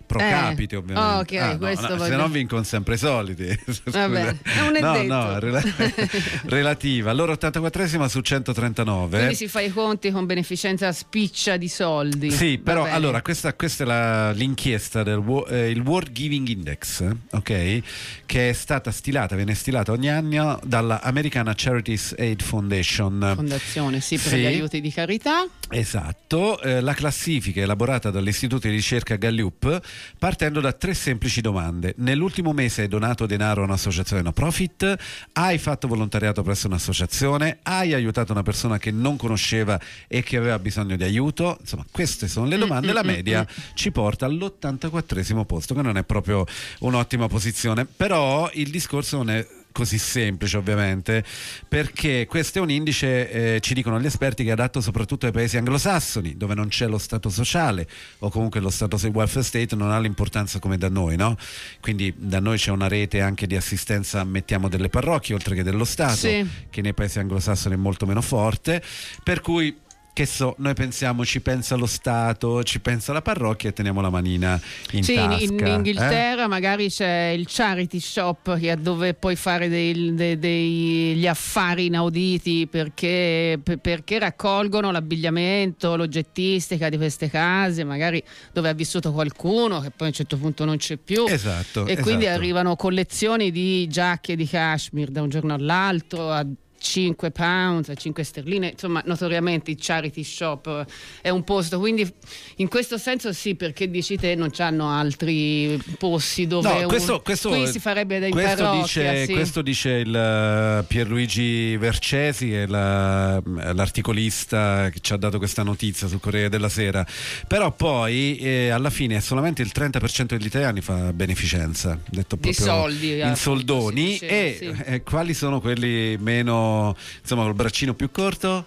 pro capite ovviamente.
Ok, questo
se no vincono sempre i soliti.
Vabbè, non è detto.
No, relativa. Allora 84esima su 139.
Quindi si fa i conti con beneficenza spiccia di soldi.
Sì, però allora questa è l'inchiesta del il World Giving Index, ok? Che è stata viene stilata ogni anno dalla American Charities Aid Foundation.
Fondazione, sì, per gli aiuti di carità.
Esatto, la classifica è elaborata dall'Istituto di ricerca Gallup partendo da 3 semplici domande. Nell'ultimo mese hai donato denaro a un'associazione no profit? Hai fatto volontariato presso un'associazione? Hai aiutato una persona che non conosceva e che aveva bisogno di aiuto? Insomma, queste sono le domande. La media ci porta all'84esimo posto, che non è proprio un'ottima posizione, però il discorso non è così semplice ovviamente, perché questo è un indice, ci dicono gli esperti, che è adatto soprattutto ai paesi anglosassoni, dove non c'è lo stato sociale, o comunque lo stato welfare state non ha l'importanza come da noi, no? Quindi da noi c'è una rete anche di assistenza, mettiamo, delle parrocchie oltre che dello Stato,
sì,
che nei paesi anglosassoni è molto meno forte, per cui noi pensiamo, ci pensa lo Stato, ci pensa la parrocchia e teniamo la manina in tasca.
In Inghilterra magari c'è il charity shop, che è dove puoi fare degli affari inauditi, perché raccolgono l'abbigliamento, l'oggettistica di queste case, magari dove ha vissuto qualcuno che poi a un certo punto non c'è più.
Esatto.
E quindi arrivano collezioni di giacche di cashmere da un giorno all'altro a 5 pounds, a 5 sterline, insomma, notoriamente il charity shop è un posto, quindi in questo senso sì, perché dici te non c'hanno altri posti dove qui si farebbe in parrocchia.
Questo dice il Pierluigi Vercesi, che è l'articolista che ci ha dato questa notizia sul Corriere della Sera, però poi alla fine solamente il 30% degli italiani fa beneficenza, detto proprio
di soldi,
in soldoni,
sì,
e quali sono quelli meno, insomma, col braccino più corto?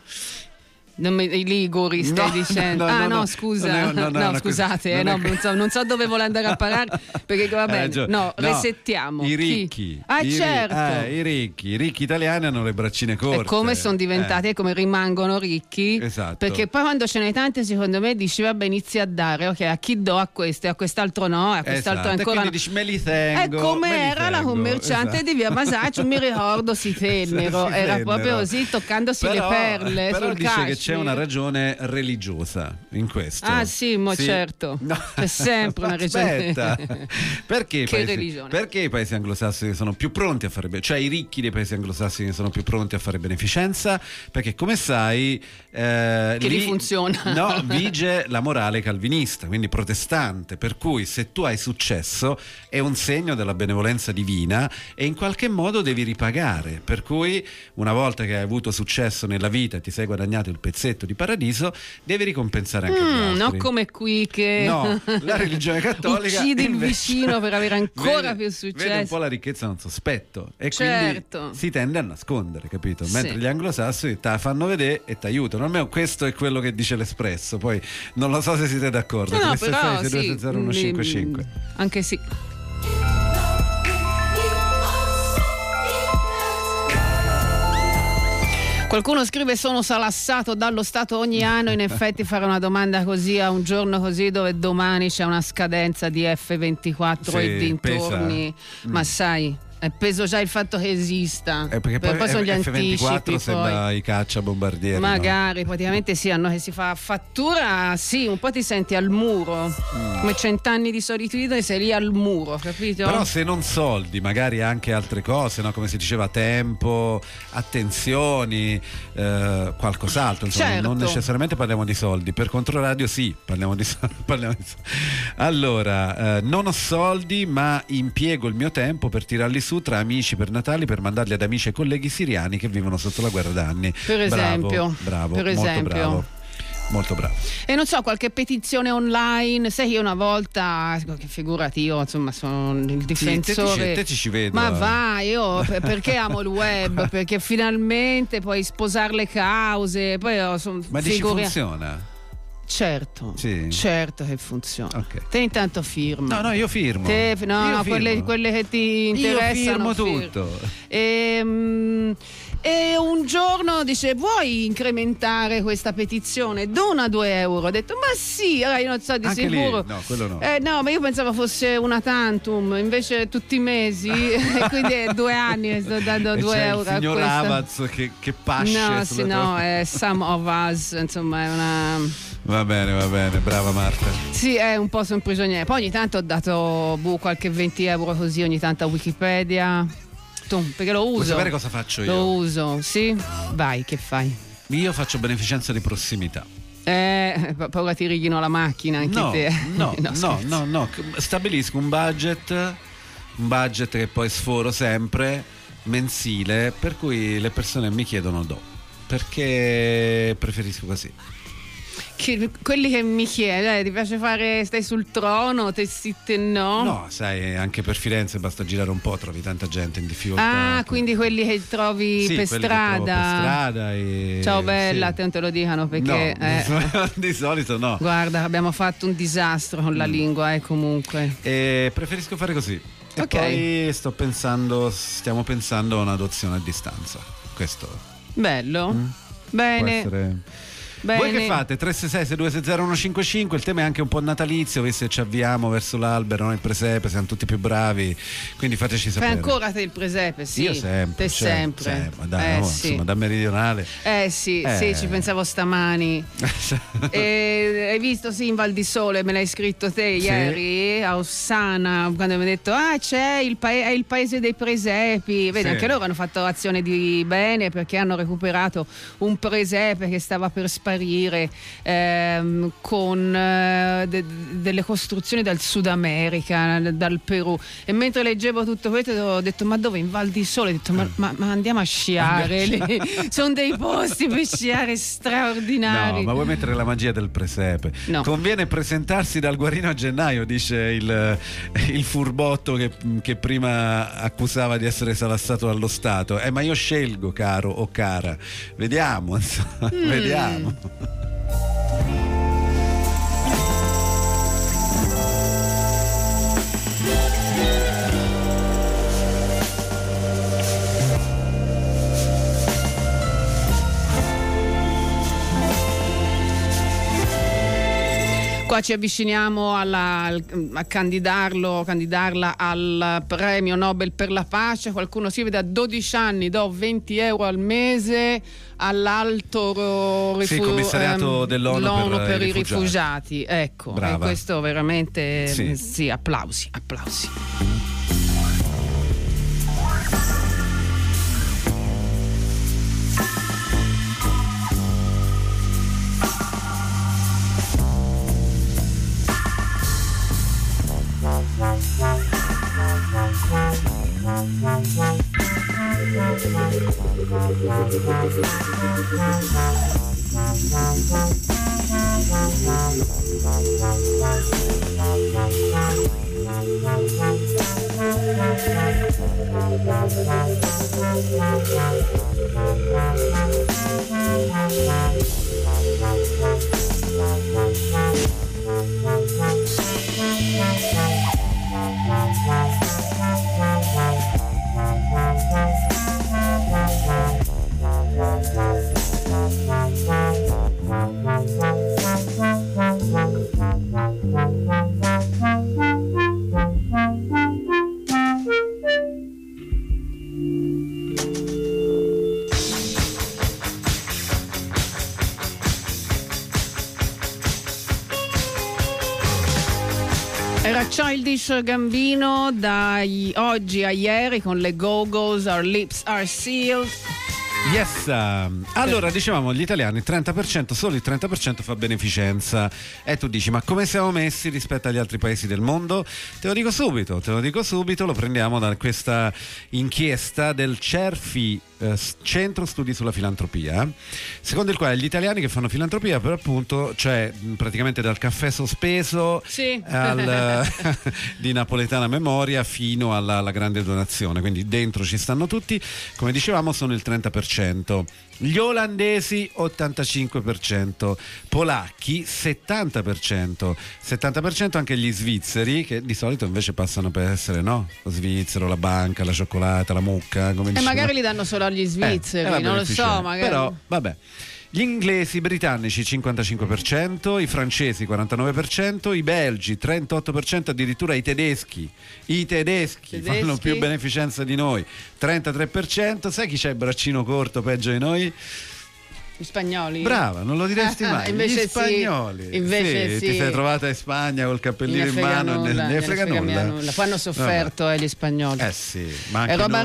I liguri stai dicendo? Scusa, scusate, non so dove vuole andare a parare, perché va bene, resettiamo.
I ricchi,
certo,
i ricchi italiani hanno le braccine corte.
E come sono diventati e come rimangono ricchi?
Esatto.
Perché poi quando ce n'è tanti, secondo me dici vabbè, inizi a dare, ok, a chi do, a questo e a quest'altro no, a quest'altro ancora no.
Dici, me li tengo.
È come era la commerciante di via Masaccio, mi ricordo, si tennero, era proprio così, toccandosi le perle.
Però
sul
dice
cashmere.
che c'è una ragione religiosa in questo.
Sì, certo.
No.
C'è sempre una ragione.
Aspetta. Perché
religione?
Perché i paesi anglosassoni sono più pronti a fare, cioè i ricchi dei paesi anglosassoni sono più pronti a fare beneficenza? Perché, come sai,
che lì funziona.
No, vige la morale calvinista, quindi protestante, per cui se tu hai successo è un segno della benevolenza divina e in qualche modo devi ripagare, per cui una volta che hai avuto successo nella vita e ti sei guadagnato il pezzetto di paradiso, devi ricompensare anche gli altri.
Non come qui che
la religione cattolica
uccide il vicino per avere ancora più successo.
Vede un po' la ricchezza da un sospetto e
certo,
quindi si tende a nascondere, capito? Mentre
sì,
gli anglosassoni te la fanno vedere e ti aiutano. Almeno questo è quello che dice l'Espresso, poi non lo so se siete d'accordo.
No, però sì,
0155.
Anche sì. Qualcuno scrive: sono salassato dallo Stato ogni anno. In effetti fare una domanda così a un giorno così, dove domani c'è una scadenza di F24 e dintorni, ma sai, è peso già il fatto che esista,
perché
poi sono gli
F24
anticipi,
sembra i caccia bombardieri,
magari, no? Praticamente sì, a noi che si fa fattura, sì, un po' ti senti al muro, come 100 anni di solitudine, sei lì al muro, capito?
Però se non soldi, magari anche altre cose, no? Come si diceva, tempo, attenzioni, qualcos'altro, insomma,
certo,
non necessariamente parliamo di soldi. Per Controradio sì, parliamo di soldi. Allora, non ho soldi, ma impiego il mio tempo per tirarli su tra amici per Natale, per mandarli ad amici e colleghi siriani che vivono sotto la guerra da anni.
Per esempio,
bravo,
per
molto
esempio.
bravo. Molto bravo.
E non so, qualche petizione online. Sai che io una volta, che figurati, io insomma sono il difensore.
Te ci vedo.
Ma va, io perché amo il web? Perché finalmente puoi sposare le cause. Poi
ma dici funziona?
Certo, certo che funziona.
Okay.
Te intanto firma.
No, io firmo.
Io
firmo.
Quelle che ti interessano.
Io firmo tutto.
E un giorno dice: vuoi incrementare questa petizione? Dona 2 euro. Ho detto: ma sì, allora io non so di
anche
sicuro.
Lì? No, quello no.
No, ma io pensavo fosse una tantum, invece tutti i mesi, quindi è 2 anni che sto dando 2 euro.
Il signor Avaz che pasce.
No, è Some of Us, insomma, è una.
Va bene, brava Marta.
Sì, è un po' sono prigioniere. Poi ogni tanto ho dato qualche 20 euro così ogni tanto a Wikipedia. Perché lo uso.
Vuoi sapere cosa faccio io?
Lo uso, sì? Vai, che fai?
Io faccio beneficenza di prossimità.
Paura ti righino la macchina anche te.
No. Stabilisco un budget che poi sforo sempre, mensile, per cui le persone mi chiedono perché preferisco così.
Quelli che mi chiedono, ti piace fare, stai sul trono, te sì, te no?
No, sai, anche per Firenze basta girare un po', trovi tanta gente in difficoltà.
Quindi quelli che trovi per strada. Ciao bella, te non te lo dicano perché
no, di solito no.
Guarda, abbiamo fatto un disastro con la lingua, comunque.
Preferisco fare così. E
poi
stiamo pensando a un'adozione a distanza. Questo.
Bello. Bene. Bene.
Voi che fate? 366-6260-155. Il tema è anche un po' natalizio, visto che ci avviamo verso l'albero, noi il presepe, siamo tutti più bravi, quindi fateci sapere.
Fai ancora te il presepe? Sì.
Io sempre.
Te sempre.
Dai, insomma, da meridionale.
Sì, ci pensavo stamani. Hai visto in Val di Sole, me l'hai scritto te ieri a Ossana, quando mi hai detto c'è è il paese dei presepi. Vedi, anche loro hanno fatto azione di bene perché hanno recuperato un presepe che stava per sparire con delle costruzioni dal Sud America, dal Perù, e mentre leggevo tutto questo ho detto: ma dove? In Val di Sole? Ho detto ma andiamo a sciare lì. Sono dei posti per sciare straordinari.
No, ma vuoi mettere la magia del presepe?
No.
Conviene presentarsi dal Guarino a gennaio, dice il furbotto che prima accusava di essere salassato dallo Stato. Ma io scelgo, caro o cara, vediamo, insomma. Vediamo.
Qua ci avviciniamo a candidarla al premio Nobel per la pace. Qualcuno si vede: a 12 anni do 20 euro al mese all'alto
commissariato dell'ONU
per i rifugiati. Ecco, e questo veramente sì, applausi. Era Childish Gambino da oggi a ieri con le Go-Go's, Our Lips Are Sealed.
Yes, allora dicevamo gli italiani 30%, solo il 30% fa beneficenza, e tu dici: ma come siamo messi rispetto agli altri paesi del mondo? Te lo dico subito, lo prendiamo da questa inchiesta del CERFI centro studi sulla filantropia, secondo il quale gli italiani che fanno filantropia per appunto, cioè praticamente dal caffè sospeso di napoletana memoria fino alla grande donazione, quindi dentro ci stanno tutti, come dicevamo sono il 30%, gli olandesi 85%, polacchi 70% anche gli svizzeri, che di solito invece passano per essere lo svizzero, la banca, la cioccolata, la mucca, come diciamo.
Magari li danno solo agli svizzeri, non lo so, magari.
Però vabbè. Gli inglesi, i britannici 55%, i francesi 49%, i belgi 38%, addirittura i tedeschi fanno più beneficenza di noi, 33%. Sai chi c'ha il braccino corto peggio di noi?
Gli spagnoli.
Brava, non lo diresti mai.
Invece
gli spagnoli.
Invece
ti sei trovata in Spagna col cappellino in mano e ne frega nulla.
Poi hanno sofferto gli spagnoli.
Sì, ma anche
roba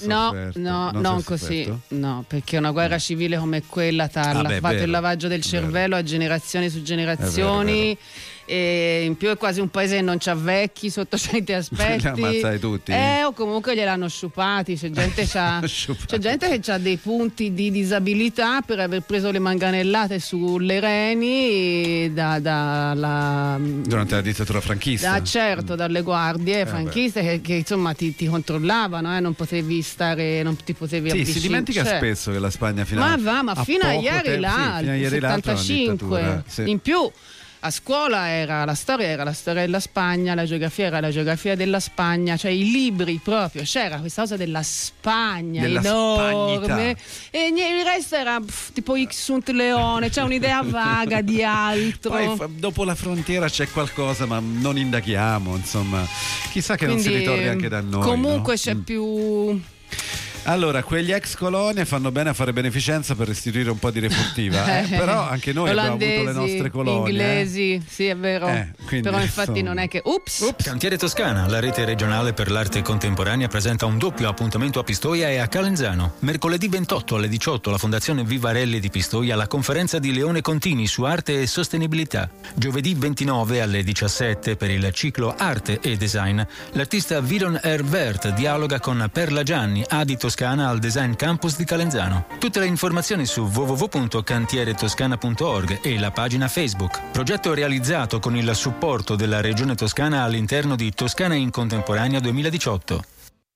non
così. No, perché una guerra civile come quella ha fatto il lavaggio del cervello a generazioni su generazioni.
È vero.
E in più è quasi un paese che non c'ha vecchi sotto certi aspetti.
Li ammazzai tutti.
O comunque gliel'hanno sciupati. C'è gente che ha dei punti di disabilità per aver preso le manganellate sulle reni
durante la dittatura franchista.
Dalle guardie franchiste che insomma ti controllavano, non potevi stare, non ti potevi avvicinare.
Si dimentica spesso che la Spagna fino a
fino a ieri là, il 75 in più. A scuola la storia era la storia della Spagna, la geografia era la geografia della Spagna, cioè i libri proprio, c'era questa cosa della Spagna enorme e il resto era tipo X sunt Leone, c'è un'idea vaga di altro.
Poi dopo la frontiera c'è qualcosa ma non indaghiamo, insomma, chissà che non si ritorni anche da noi.
Comunque c'è più...
Allora, quegli ex colonie fanno bene a fare beneficenza per restituire un po' di refurtiva, però anche noi abbiamo avuto le nostre colonie.
Inglesi, sì è vero, però infatti non è che
Cantiere Toscana, la rete regionale per l'arte contemporanea, presenta un doppio appuntamento a Pistoia e a Calenzano. Mercoledì 28 alle 18 la Fondazione Vivarelli di Pistoia, la conferenza di Leone Contini su arte e sostenibilità. Giovedì 29 alle 17 per il ciclo Arte e Design, l'artista Viron Herbert dialoga con Perla Gianni, Adi Toscana al Design Campus di Calenzano. Tutte le informazioni su www.cantieretoscana.org e la pagina Facebook. Progetto realizzato con il supporto della Regione Toscana all'interno di Toscana in Contemporanea 2018.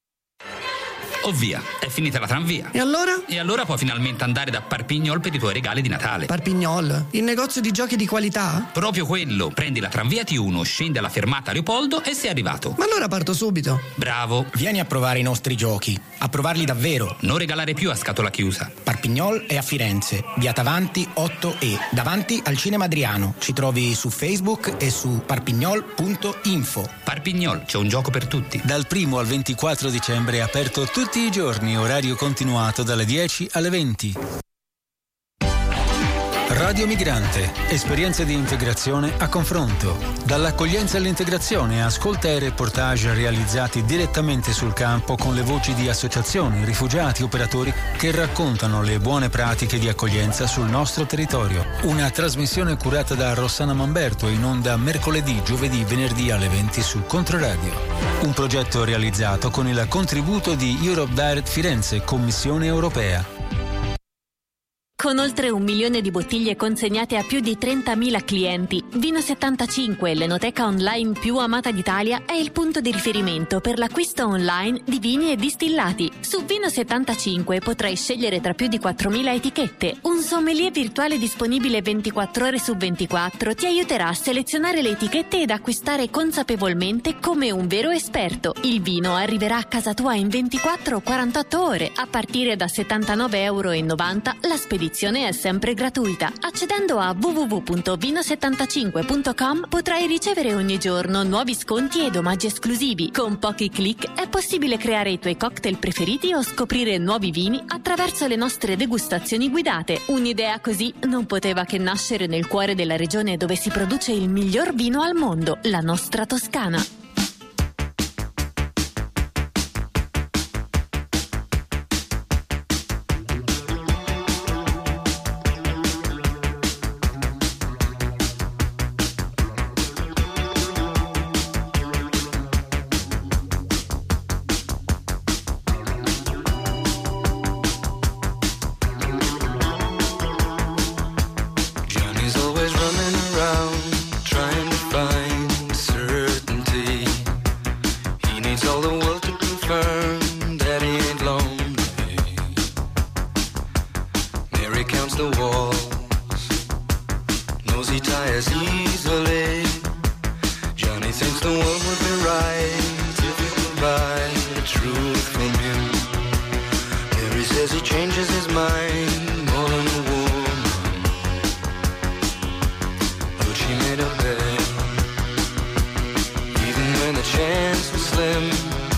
Oh via, è finita la tranvia.
E allora?
E allora puoi finalmente andare da Parpignol per i tuoi regali di Natale.
Parpignol? Il negozio di giochi di qualità?
Proprio quello. Prendi la tranvia T1, scendi alla fermata Leopoldo e sei arrivato.
Ma allora parto subito.
Bravo.
Vieni a provare i nostri giochi. A provarli davvero.
Non regalare più a scatola chiusa.
Parpignol è a Firenze, via Tavanti 8E, davanti al Cinema Adriano. Ci trovi su Facebook e su parpignol.info.
Parpignol, c'è un gioco per tutti.
Dal 1 al 24 dicembre è aperto tutti i giorni, orario continuato dalle 10 alle 20. Radio Migrante, esperienze di integrazione a confronto. Dall'accoglienza all'integrazione, ascolta e reportage realizzati direttamente sul campo con le voci di associazioni, rifugiati, operatori che raccontano le buone pratiche di accoglienza sul nostro territorio. Una trasmissione curata da Rossana Mamberto, in onda mercoledì, giovedì, venerdì alle 20 su Controradio. Un progetto realizzato con il contributo di Europe Direct Firenze, Commissione Europea.
Con oltre 1 milione di bottiglie consegnate a più di 30.000 clienti, Vino 75, l'enoteca online più amata d'Italia, è il punto di riferimento per l'acquisto online di vini e distillati. Su Vino 75 potrai scegliere tra più di 4.000 etichette. Un sommelier virtuale disponibile 24 ore su 24 ti aiuterà a selezionare le etichette ed acquistare consapevolmente come un vero esperto. Il vino arriverà a casa tua in 24 o 48 ore. A partire da €79,90 la spedizione è sempre gratuita. Accedendo a www.vino75.com potrai ricevere ogni giorno nuovi sconti ed omaggi esclusivi. Con pochi click è possibile creare i tuoi cocktail preferiti o scoprire nuovi vini attraverso le nostre degustazioni guidate. Un'idea così non poteva che nascere nel cuore della regione dove si produce il miglior vino al mondo, la nostra Toscana.
by as easily. Johnny thinks the world would be right if he could buy the truth from him. Mary says he changes his mind more than a woman, but she made a bet, even when the chance was slim.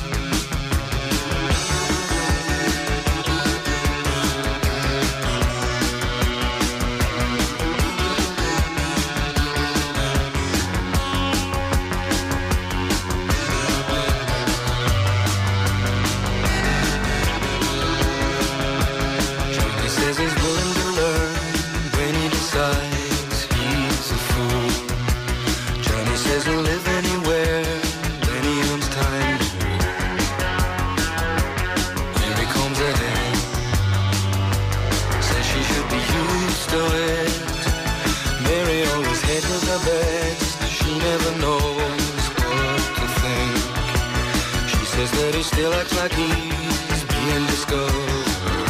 Still acts like he's being discovered,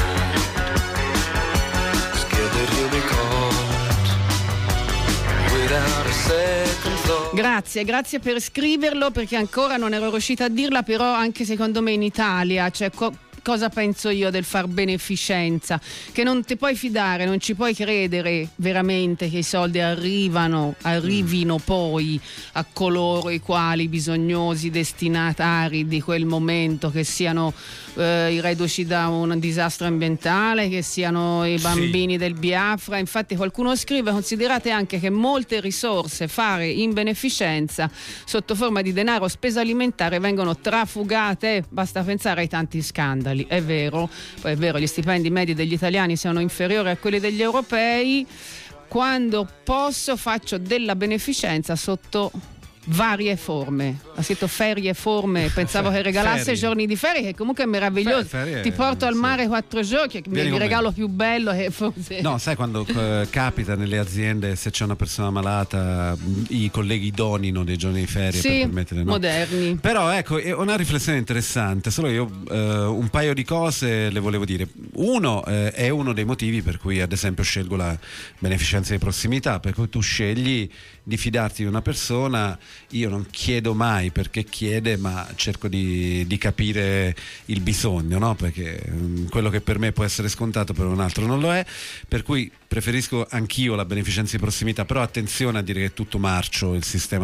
scared that he'll be caught without a second thought.
Grazie per scriverlo, perché ancora non ero riuscita a dirla, però anche secondo me in Italia, cioè cosa penso io del far beneficenza? Che non ti puoi fidare, non ci puoi credere veramente che i soldi arrivino poi a coloro i quali bisognosi destinatari di quel momento, che siano i reduci da un disastro ambientale, che siano i bambini del Biafra. Infatti qualcuno scrive: considerate anche che molte risorse fare in beneficenza sotto forma di denaro o spesa alimentare vengono trafugate, basta pensare ai tanti scandali. È vero, poi è vero, gli stipendi medi degli italiani sono inferiori a quelli degli europei. Quando posso faccio della beneficenza sotto varie forme. Ha scritto ferie forme, pensavo che regalasse
ferie.
Giorni di ferie, che comunque è meraviglioso. Ti porto al mare 4 giorni, che è il regalo più bello che forse.
No, sai quando capita nelle aziende, se c'è una persona malata, i colleghi donino dei giorni di ferie,
sì,
per permettere, no?
Moderni.
Però ecco, è una riflessione interessante, solo io un paio di cose le volevo dire. Uno è uno dei motivi per cui ad esempio scelgo la beneficenza di prossimità, per cui tu scegli di fidarti di una persona. Io non chiedo mai perché chiede, ma cerco di capire il bisogno, no? Perché quello che per me può essere scontato per un altro non lo è, per cui preferisco anch'io la beneficenza di prossimità. Però attenzione a dire che è tutto marcio il sistema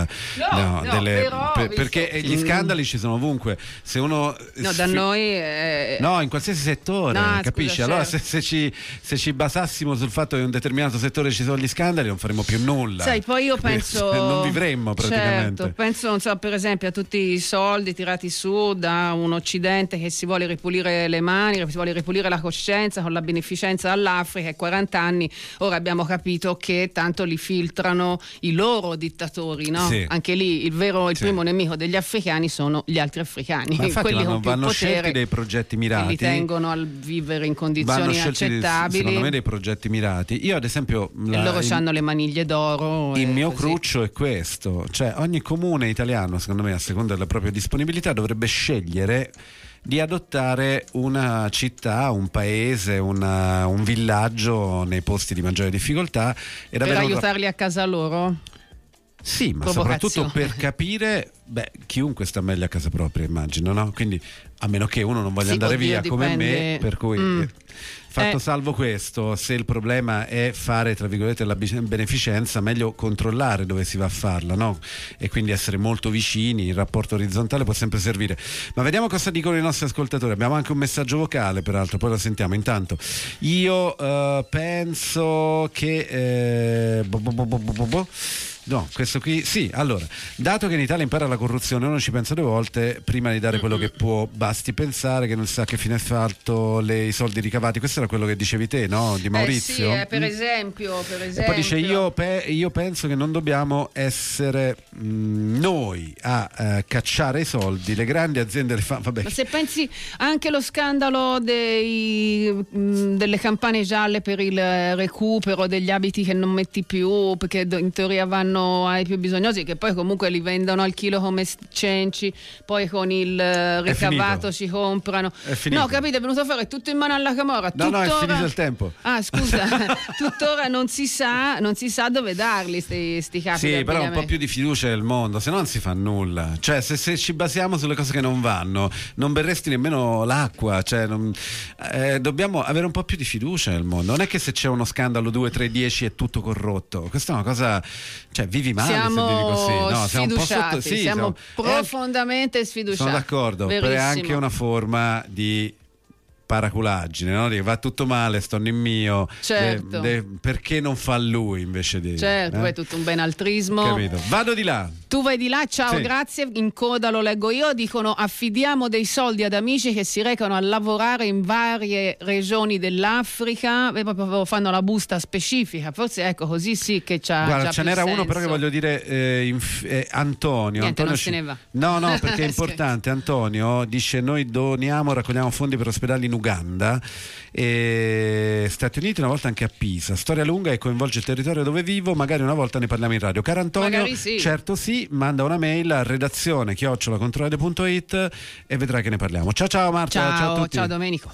perché gli scandali ci sono ovunque. Se uno
da noi
no, in qualsiasi settore, capisci?
Scusa,
allora
certo.
se ci basassimo sul fatto che in un determinato settore ci sono gli scandali, non faremo più nulla.
Sai, poi io penso
non vivremmo praticamente.
Certo, penso, non so, per esempio a tutti i soldi tirati su da un Occidente che si vuole ripulire le mani, si vuole ripulire la coscienza con la beneficenza all'Africa, e 40 anni ora abbiamo capito che tanto li filtrano i loro dittatori, no?
Sì.
Anche lì il primo nemico degli africani sono gli altri africani,
ma infatti
quelli con più
vanno
potere,
scelti dei progetti mirati,
che li tengono a vivere in condizioni inaccettabili.
Secondo me dei progetti mirati. Io ad esempio
loro hanno le maniglie d'oro.
Il mio
così.
cruccio è questo, cioè ogni comune italiano, secondo me, a seconda della propria disponibilità, dovrebbe scegliere di adottare una città, un paese, un villaggio nei posti di maggiore difficoltà
per aiutarli a casa loro?
Sì, ma soprattutto per capire, chiunque sta meglio a casa propria, immagino, no? Quindi a meno che uno non voglia andare via come me, per cui fatto salvo questo, se il problema è fare tra virgolette la beneficenza, meglio controllare dove si va a farla, no? E quindi essere molto vicini, il rapporto orizzontale può sempre servire. Ma vediamo cosa dicono i nostri ascoltatori. Abbiamo anche un messaggio vocale, peraltro, poi lo sentiamo. Intanto io penso che no, questo qui sì. Allora, dato che in Italia impara la corruzione, uno ci pensa 2 volte prima di dare quello che può. Basti pensare che non sa che fine ha fatto i soldi ricavati. Questo era quello che dicevi te, no? Di Maurizio.
Sì, per esempio.
E poi dice io penso che non dobbiamo essere noi a cacciare i soldi, le grandi aziende le fanno. Vabbè.
Ma se pensi anche allo scandalo delle campane gialle per il recupero degli abiti che non metti più, perché in teoria vanno danno ai più bisognosi, che poi comunque li vendono al chilo come cenci, poi con il ricavato si comprano. No, capite, è venuto a fare tutto in mano alla Camorra.
No, è finito il tempo.
Ah, scusa, tuttora non si sa dove darli sti capi.
Sì, però un po' più di fiducia nel mondo, se no non si fa nulla. Cioè, se ci basiamo sulle cose che non vanno, non berresti nemmeno l'acqua. Cioè, dobbiamo avere un po' più di fiducia nel mondo. Non è che se c'è uno scandalo 2, 3, 10 è tutto corrotto. Questa è una cosa, cioè, vivi male se vivi così. No, siamo un po' sotto, sì,
siamo profondamente sfiduciati.
Sono d'accordo, però è anche una forma di paraculaggine, no? Va tutto male, sto nel mio,
certo.
Perché non fa lui invece di...
Certo, poi è tutto un benaltrismo.
Capito. Vado di là.
Tu vai di là, ciao,
sì.
Grazie. In coda lo leggo io, dicono: affidiamo dei soldi ad amici che si recano a lavorare in varie regioni dell'Africa e proprio fanno la busta specifica. Forse ecco, così sì che c'ha.
Guarda, ce n'era
senso.
uno però che voglio dire, Antonio.
Niente,
Antonio
non se ne va.
No, perché è importante. Antonio dice: noi doniamo, raccogliamo fondi per ospedali in Uganda e Stati Uniti, una volta anche a Pisa. Storia lunga e coinvolge il territorio dove vivo, magari una volta ne parliamo in radio. Caro Antonio,
sì.
Certo sì, manda una mail a redazione@controradio.it e vedrai che ne parliamo. Ciao Marta, ciao a tutti.
Ciao Domenico.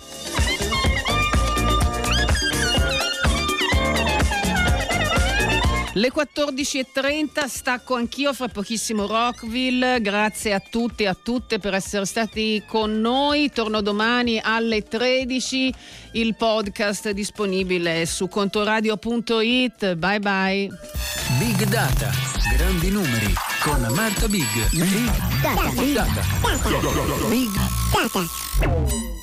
Le 14.30, stacco anch'io, fra pochissimo Rockville. Grazie a tutti e a tutte per essere stati con noi. Torno domani alle 13. Il podcast è disponibile su contoradio.it. Bye bye.
Big Data, grandi numeri con Marta Big.
Big Data.